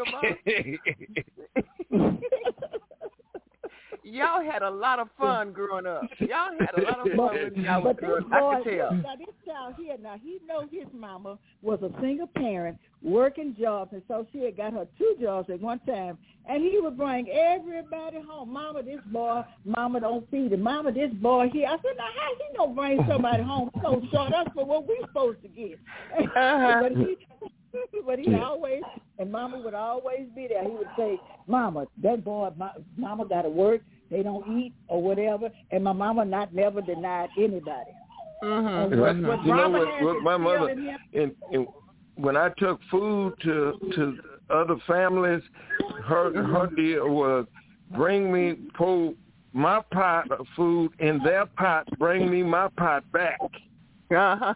Y'all had a lot of fun growing up. Y'all had a lot of fun when y'all was growing up. I can tell. Now this child here, now he know his mama was a single parent working jobs, and so she had got her two jobs at one time. And he would bring everybody home. Mama, this boy, mama don't feed him. Mama, this boy here. I said, now how he gonna bring somebody home? He gonna short us for what we supposed to get. Uh-huh. but he, but he always, and mama would always be there. He would say, Mama, that boy, my, mama got to work. They don't eat or whatever. And my mama not never denied anybody. Mm-hmm. And what, what you know what, what my mother, and, and when I took food to to other families, her her deal was bring me pull my pot of food in their pot, bring me my pot back. Uh-huh.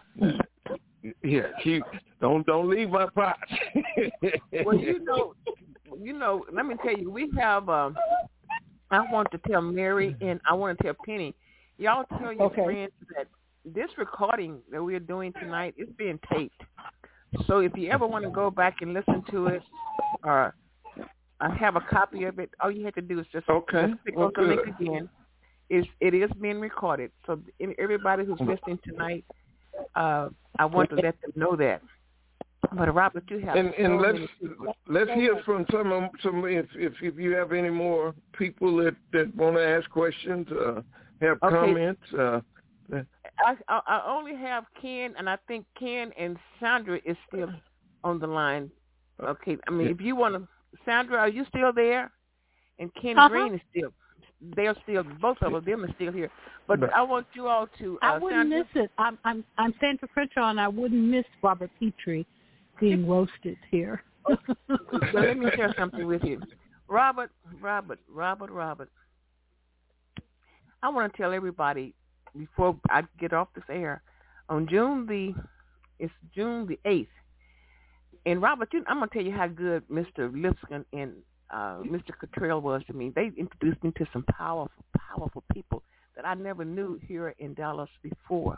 Yeah, she don't don't leave my pot. Well, you know, you know. Let me tell you, we have. Um, I want to tell Mary and I want to tell Penny. Y'all tell your okay. friends that this recording that we're doing tonight is being taped. So if you ever want to go back and listen to it, or I have a copy of it, all you have to do is just, okay. just click on the link again. It's, it is being recorded. So everybody who's listening tonight, uh, I want to let them know that. But Robert, you have and, so and let's many let's hear from some some if if, if you have any more people that, that want to ask questions, uh, have okay. comments. Uh, I, I I only have Ken, and I think Ken and Sandra is still on the line. Okay, I mean, if you want to, Sandra, are you still there? And Ken uh-huh. Green is still. They're still, both of them are still here. But I want you all to. Uh, I wouldn't Sandra, miss it. I'm I'm I'm Sandra Crenshaw, and I wouldn't miss Robert Petrie being roasted here. Okay. But let me share something with you, Robert, Robert, Robert, Robert. I want to tell everybody before I get off this air, on June the, it's June the eighth, and Robert, you, I'm going to tell you how good Mister Lipscomb and uh, Mister Cottrell was to me. They introduced me to some powerful, powerful people that I never knew here in Dallas before.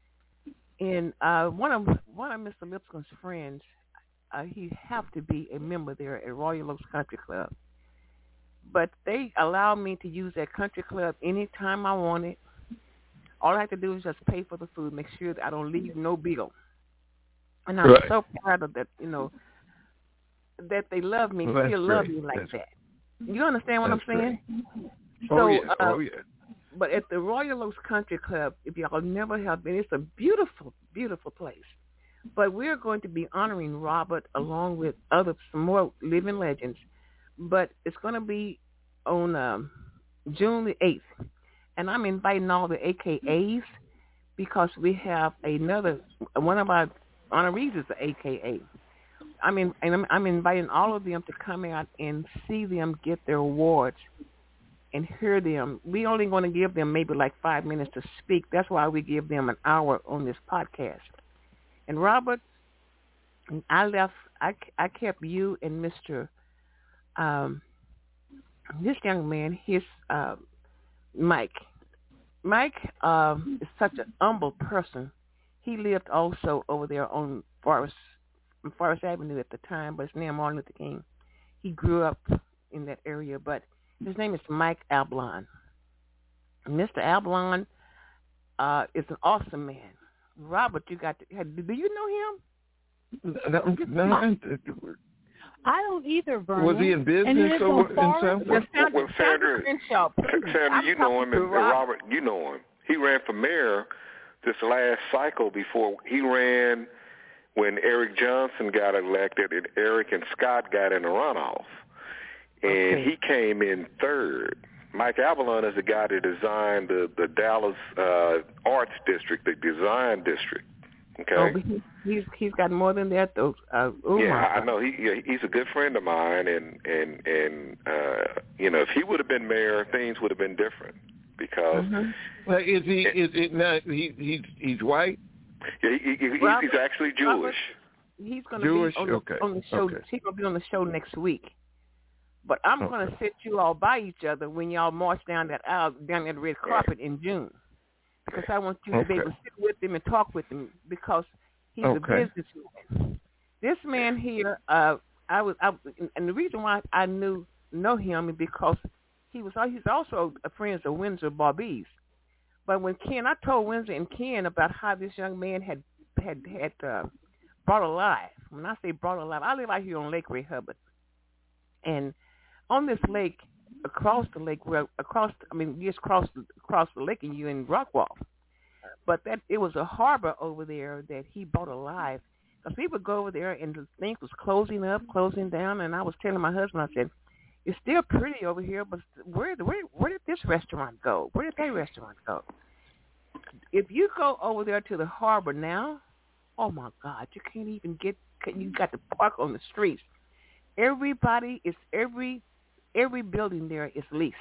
And uh, one of one of Mister Lipscomb's friends, uh, he have to be a member there at Royal Oaks Country Club. But they allowed me to use that country club anytime I wanted. All I have to do is just pay for the food, make sure that I don't leave no bill. And I'm right. so proud of that, you know, that they love me, well, still great. love me like that's, that. You understand what I'm saying? Oh, so, yeah. Uh, oh, yeah. But at the Royal Oaks Country Club, if y'all never have been, it's a beautiful, beautiful place. But we're going to be honoring Robert along with other, some more living legends. But it's going to be on um, June the eighth. And I'm inviting all the A K As because we have another, one of our honorees is the A K A. I mean, and I'm, I'm inviting all of them to come out and see them get their awards and hear them. We only going to give them maybe like five minutes to speak. That's why we give them an hour on this podcast. And Robert, I left, I, I kept you and Mister Um, this young man, his uh, Mike. Mike um, is such an humble person. He lived also over there on Forest, Forest Avenue at the time, but it's named Martin Luther King. He grew up in that area, but his name is Mike Ablon. Mister Ablon uh, is an awesome man. Robert, you got to, do you know him? No, no, I don't either, Vernon. Was he in business or in some? Well, well, Sandra, Sandra, you know him, and Robert, you know him. He ran for mayor this last cycle before he ran when Eric Johnson got elected, and Eric and Scott got in a runoff, and okay. he came in third. Mike Avalon is the guy that designed the the Dallas uh, Arts District, the Design District. Okay. Oh, but he, he's he's got more than that though. Uh, yeah, I know. He yeah, he's a good friend of mine, and and and uh, you know, if he would have been mayor, things would have been different because. Mm-hmm. Well, is he? Is it not? He he's he's white. Yeah, he, he, he's, Robert, he's actually Jewish. he's going to Jewish? be on the, okay. on the show. Okay. He's going to be on the show next week. But I'm okay. going to sit you all by each other when y'all march down that aisle, down that red carpet in June, because I want you to okay. be able to sit with him and talk with him, because he's okay. a businessman. This man here, uh, I was, I, and the reason why I knew know him is because he was he's also a friend of Windsor Barbies. But when Ken, I told Windsor and Ken about how this young man had had had uh, brought alive. When I say brought alive, I live out here on Lake Ray Hubbard, and on this lake, across the lake, well, across, I mean, you just cross the, across the lake and you're in Rockwall. But that it was a harbor over there that he brought alive. Because we would go over there and the thing was closing up, closing down, and I was telling my husband, I said, it's still pretty over here, but where, where, where did this restaurant go? Where did that restaurant go? If you go over there to the harbor now, oh, my God, you can't even get, you got to park on the streets. Everybody is, every every building there is leased.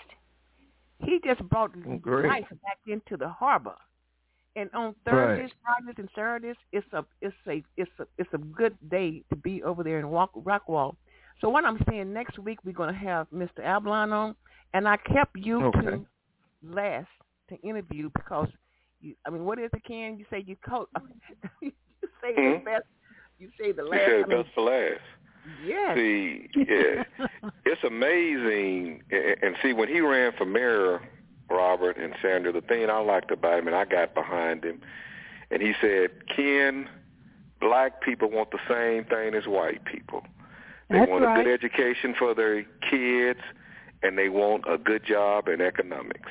He just brought Great. life back into the harbor. And on Thursdays, Right. Fridays, and Saturdays, it's a it's a it's a it's a good day to be over there in Rock, Rockwall. So what I'm saying, next week we're going to have Mister Ablon on, and I kept you Okay. to last to interview because you. I mean, what is it, Ken? You say you coach. you say Mm-hmm. the best. You say the last. You said I mean, best for last. yes. See, yeah, it's amazing. And, and see, when he ran for mayor, Robert and Sandra, the thing I liked about him, and I got behind him, and he said, Ken, black people want the same thing as white people. They That's want right. a good education for their kids, and they want a good job in economics.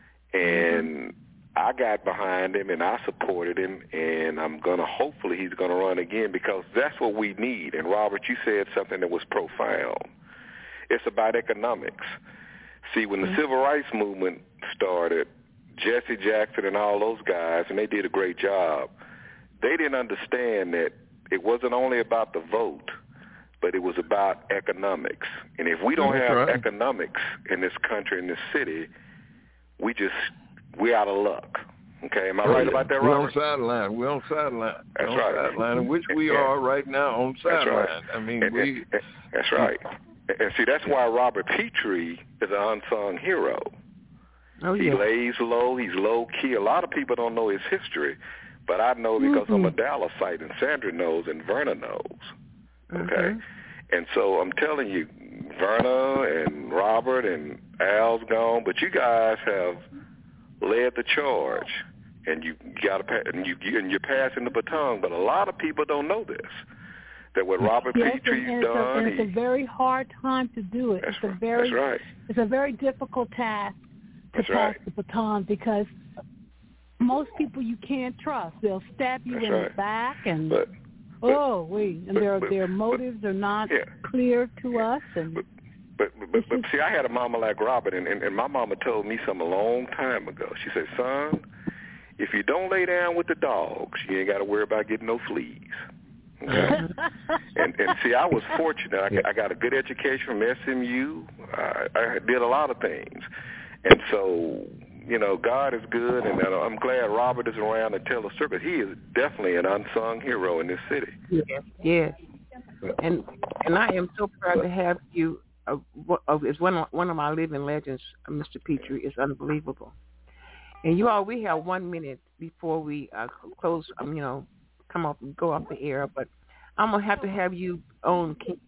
And mm-hmm. I got behind him, and I supported him, and I'm going to, hopefully he's going to run again, because that's what we need. And, Robert, you said something that was profound. It's about economics. See, when the mm-hmm. civil rights movement started, Jesse Jackson and all those guys, and they did a great job, they didn't understand that it wasn't only about the vote, but it was about economics. And if we don't That's have right. economics in this country, in this city, we just, we're out of luck. Okay, am I oh, right yeah. about that, We're Robert? on sideline. We're on sideline. That's We're right. on sideline, which we yeah. are right now on That's sideline. right. I mean, and, we. And, and, that's right. And see, that's why Robert Petrie is an unsung hero. Oh, he yeah. lays low. He's low key. A lot of people don't know his history, but I know because mm-hmm. I'm a Dallasite, and Sandra knows, and Verna knows. Okay, mm-hmm. and so I'm telling you, Verna and Robert and Al's gone, but you guys have led the charge, and you got to, and you and you're passing the baton. But a lot of people don't know this. That what Robert yes, Petrie's and, and done, it's, a, and it's he, a very hard time to do it. That's It's a right. very, That's right. it's a very difficult task to That's pass right. the baton, because most people you can't trust. They'll stab you That's in right. the back, and but, but, oh, wait, and but, their but, their motives but, are not yeah. clear to yeah. us. And but but but, but, but see, I had a mama like Robert, and, and, and my mama told me something a long time ago. She said, "Son, if you don't lay down with the dogs, you ain't got to worry about getting no fleas." Okay. and, and see, I was fortunate. I, I got a good education from S M U. I, I did a lot of things. And so, you know, God is good, and I'm glad Robert is around to tell the story. He is definitely an unsung hero in this city. Yes, yes. And and I am so proud to have you uh, uh, as one of, one of my living legends, uh, Mister Petrie. Is unbelievable. And you all, we have one minute before we uh, close, um, you know, come off and go off the air, but I'm gonna have to have you on. King,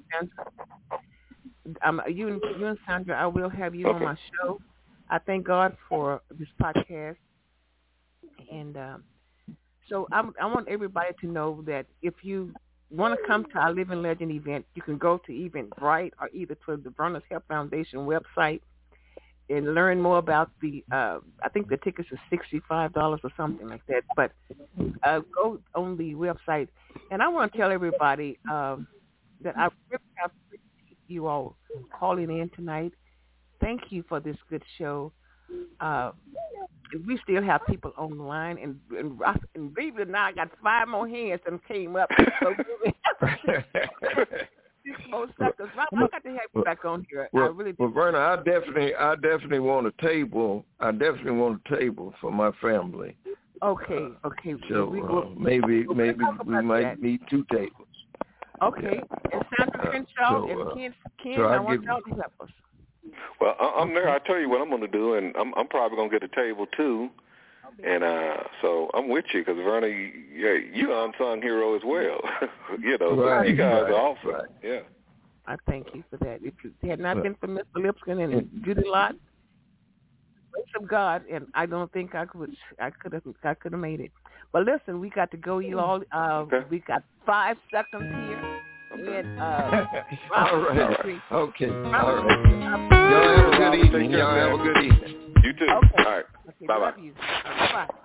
um, you and you and Sandra, I will have you okay. on my show. I thank God for this podcast, and um, so I'm, I want everybody to know that if you want to come to our Living Legend event, you can go to Eventbrite or either to the Verna's Help Foundation website and learn more about the, uh, I think the tickets are sixty-five dollars or something like that. But uh, go on the website. And I want to tell everybody um, that I really appreciate you all calling in tonight. Thank you for this good show. Uh, we still have people on the line. And, and, and believe it or not, I got five more hands that came up. So six more seconds. I got to have you back on here. Well, I really do. well, Verna, I definitely, I definitely want a table. I definitely want a table for my family. Okay, okay. So we uh, will, maybe we'll maybe we might that. need two tables. Okay, and Sandra Uh, Crenshaw so, and uh, Ken, Ken so I I'll want give- y'all to help us. Well, I, I'm there. I tell you what I'm going to do, and I'm, I'm probably going to get a table too. And uh, so I'm with you because Verna, you, yeah, you're an unsung hero as well. you know, Right, you guys right, are awesome. right. Yeah. I thank you for that. If it had not Right. been for Mister Lipscomb and Judy Lott, grace of God, and I don't think I could. I could have. I could have made it. But listen, we got to go. You all. Uh, Okay. We got five seconds here. And, uh, All right. Robert, Okay. Robert, All right. Y'all have a good evening. Y'all have a good evening. You too. Okay. All right. Okay, Bye-bye. love you. Bye bye.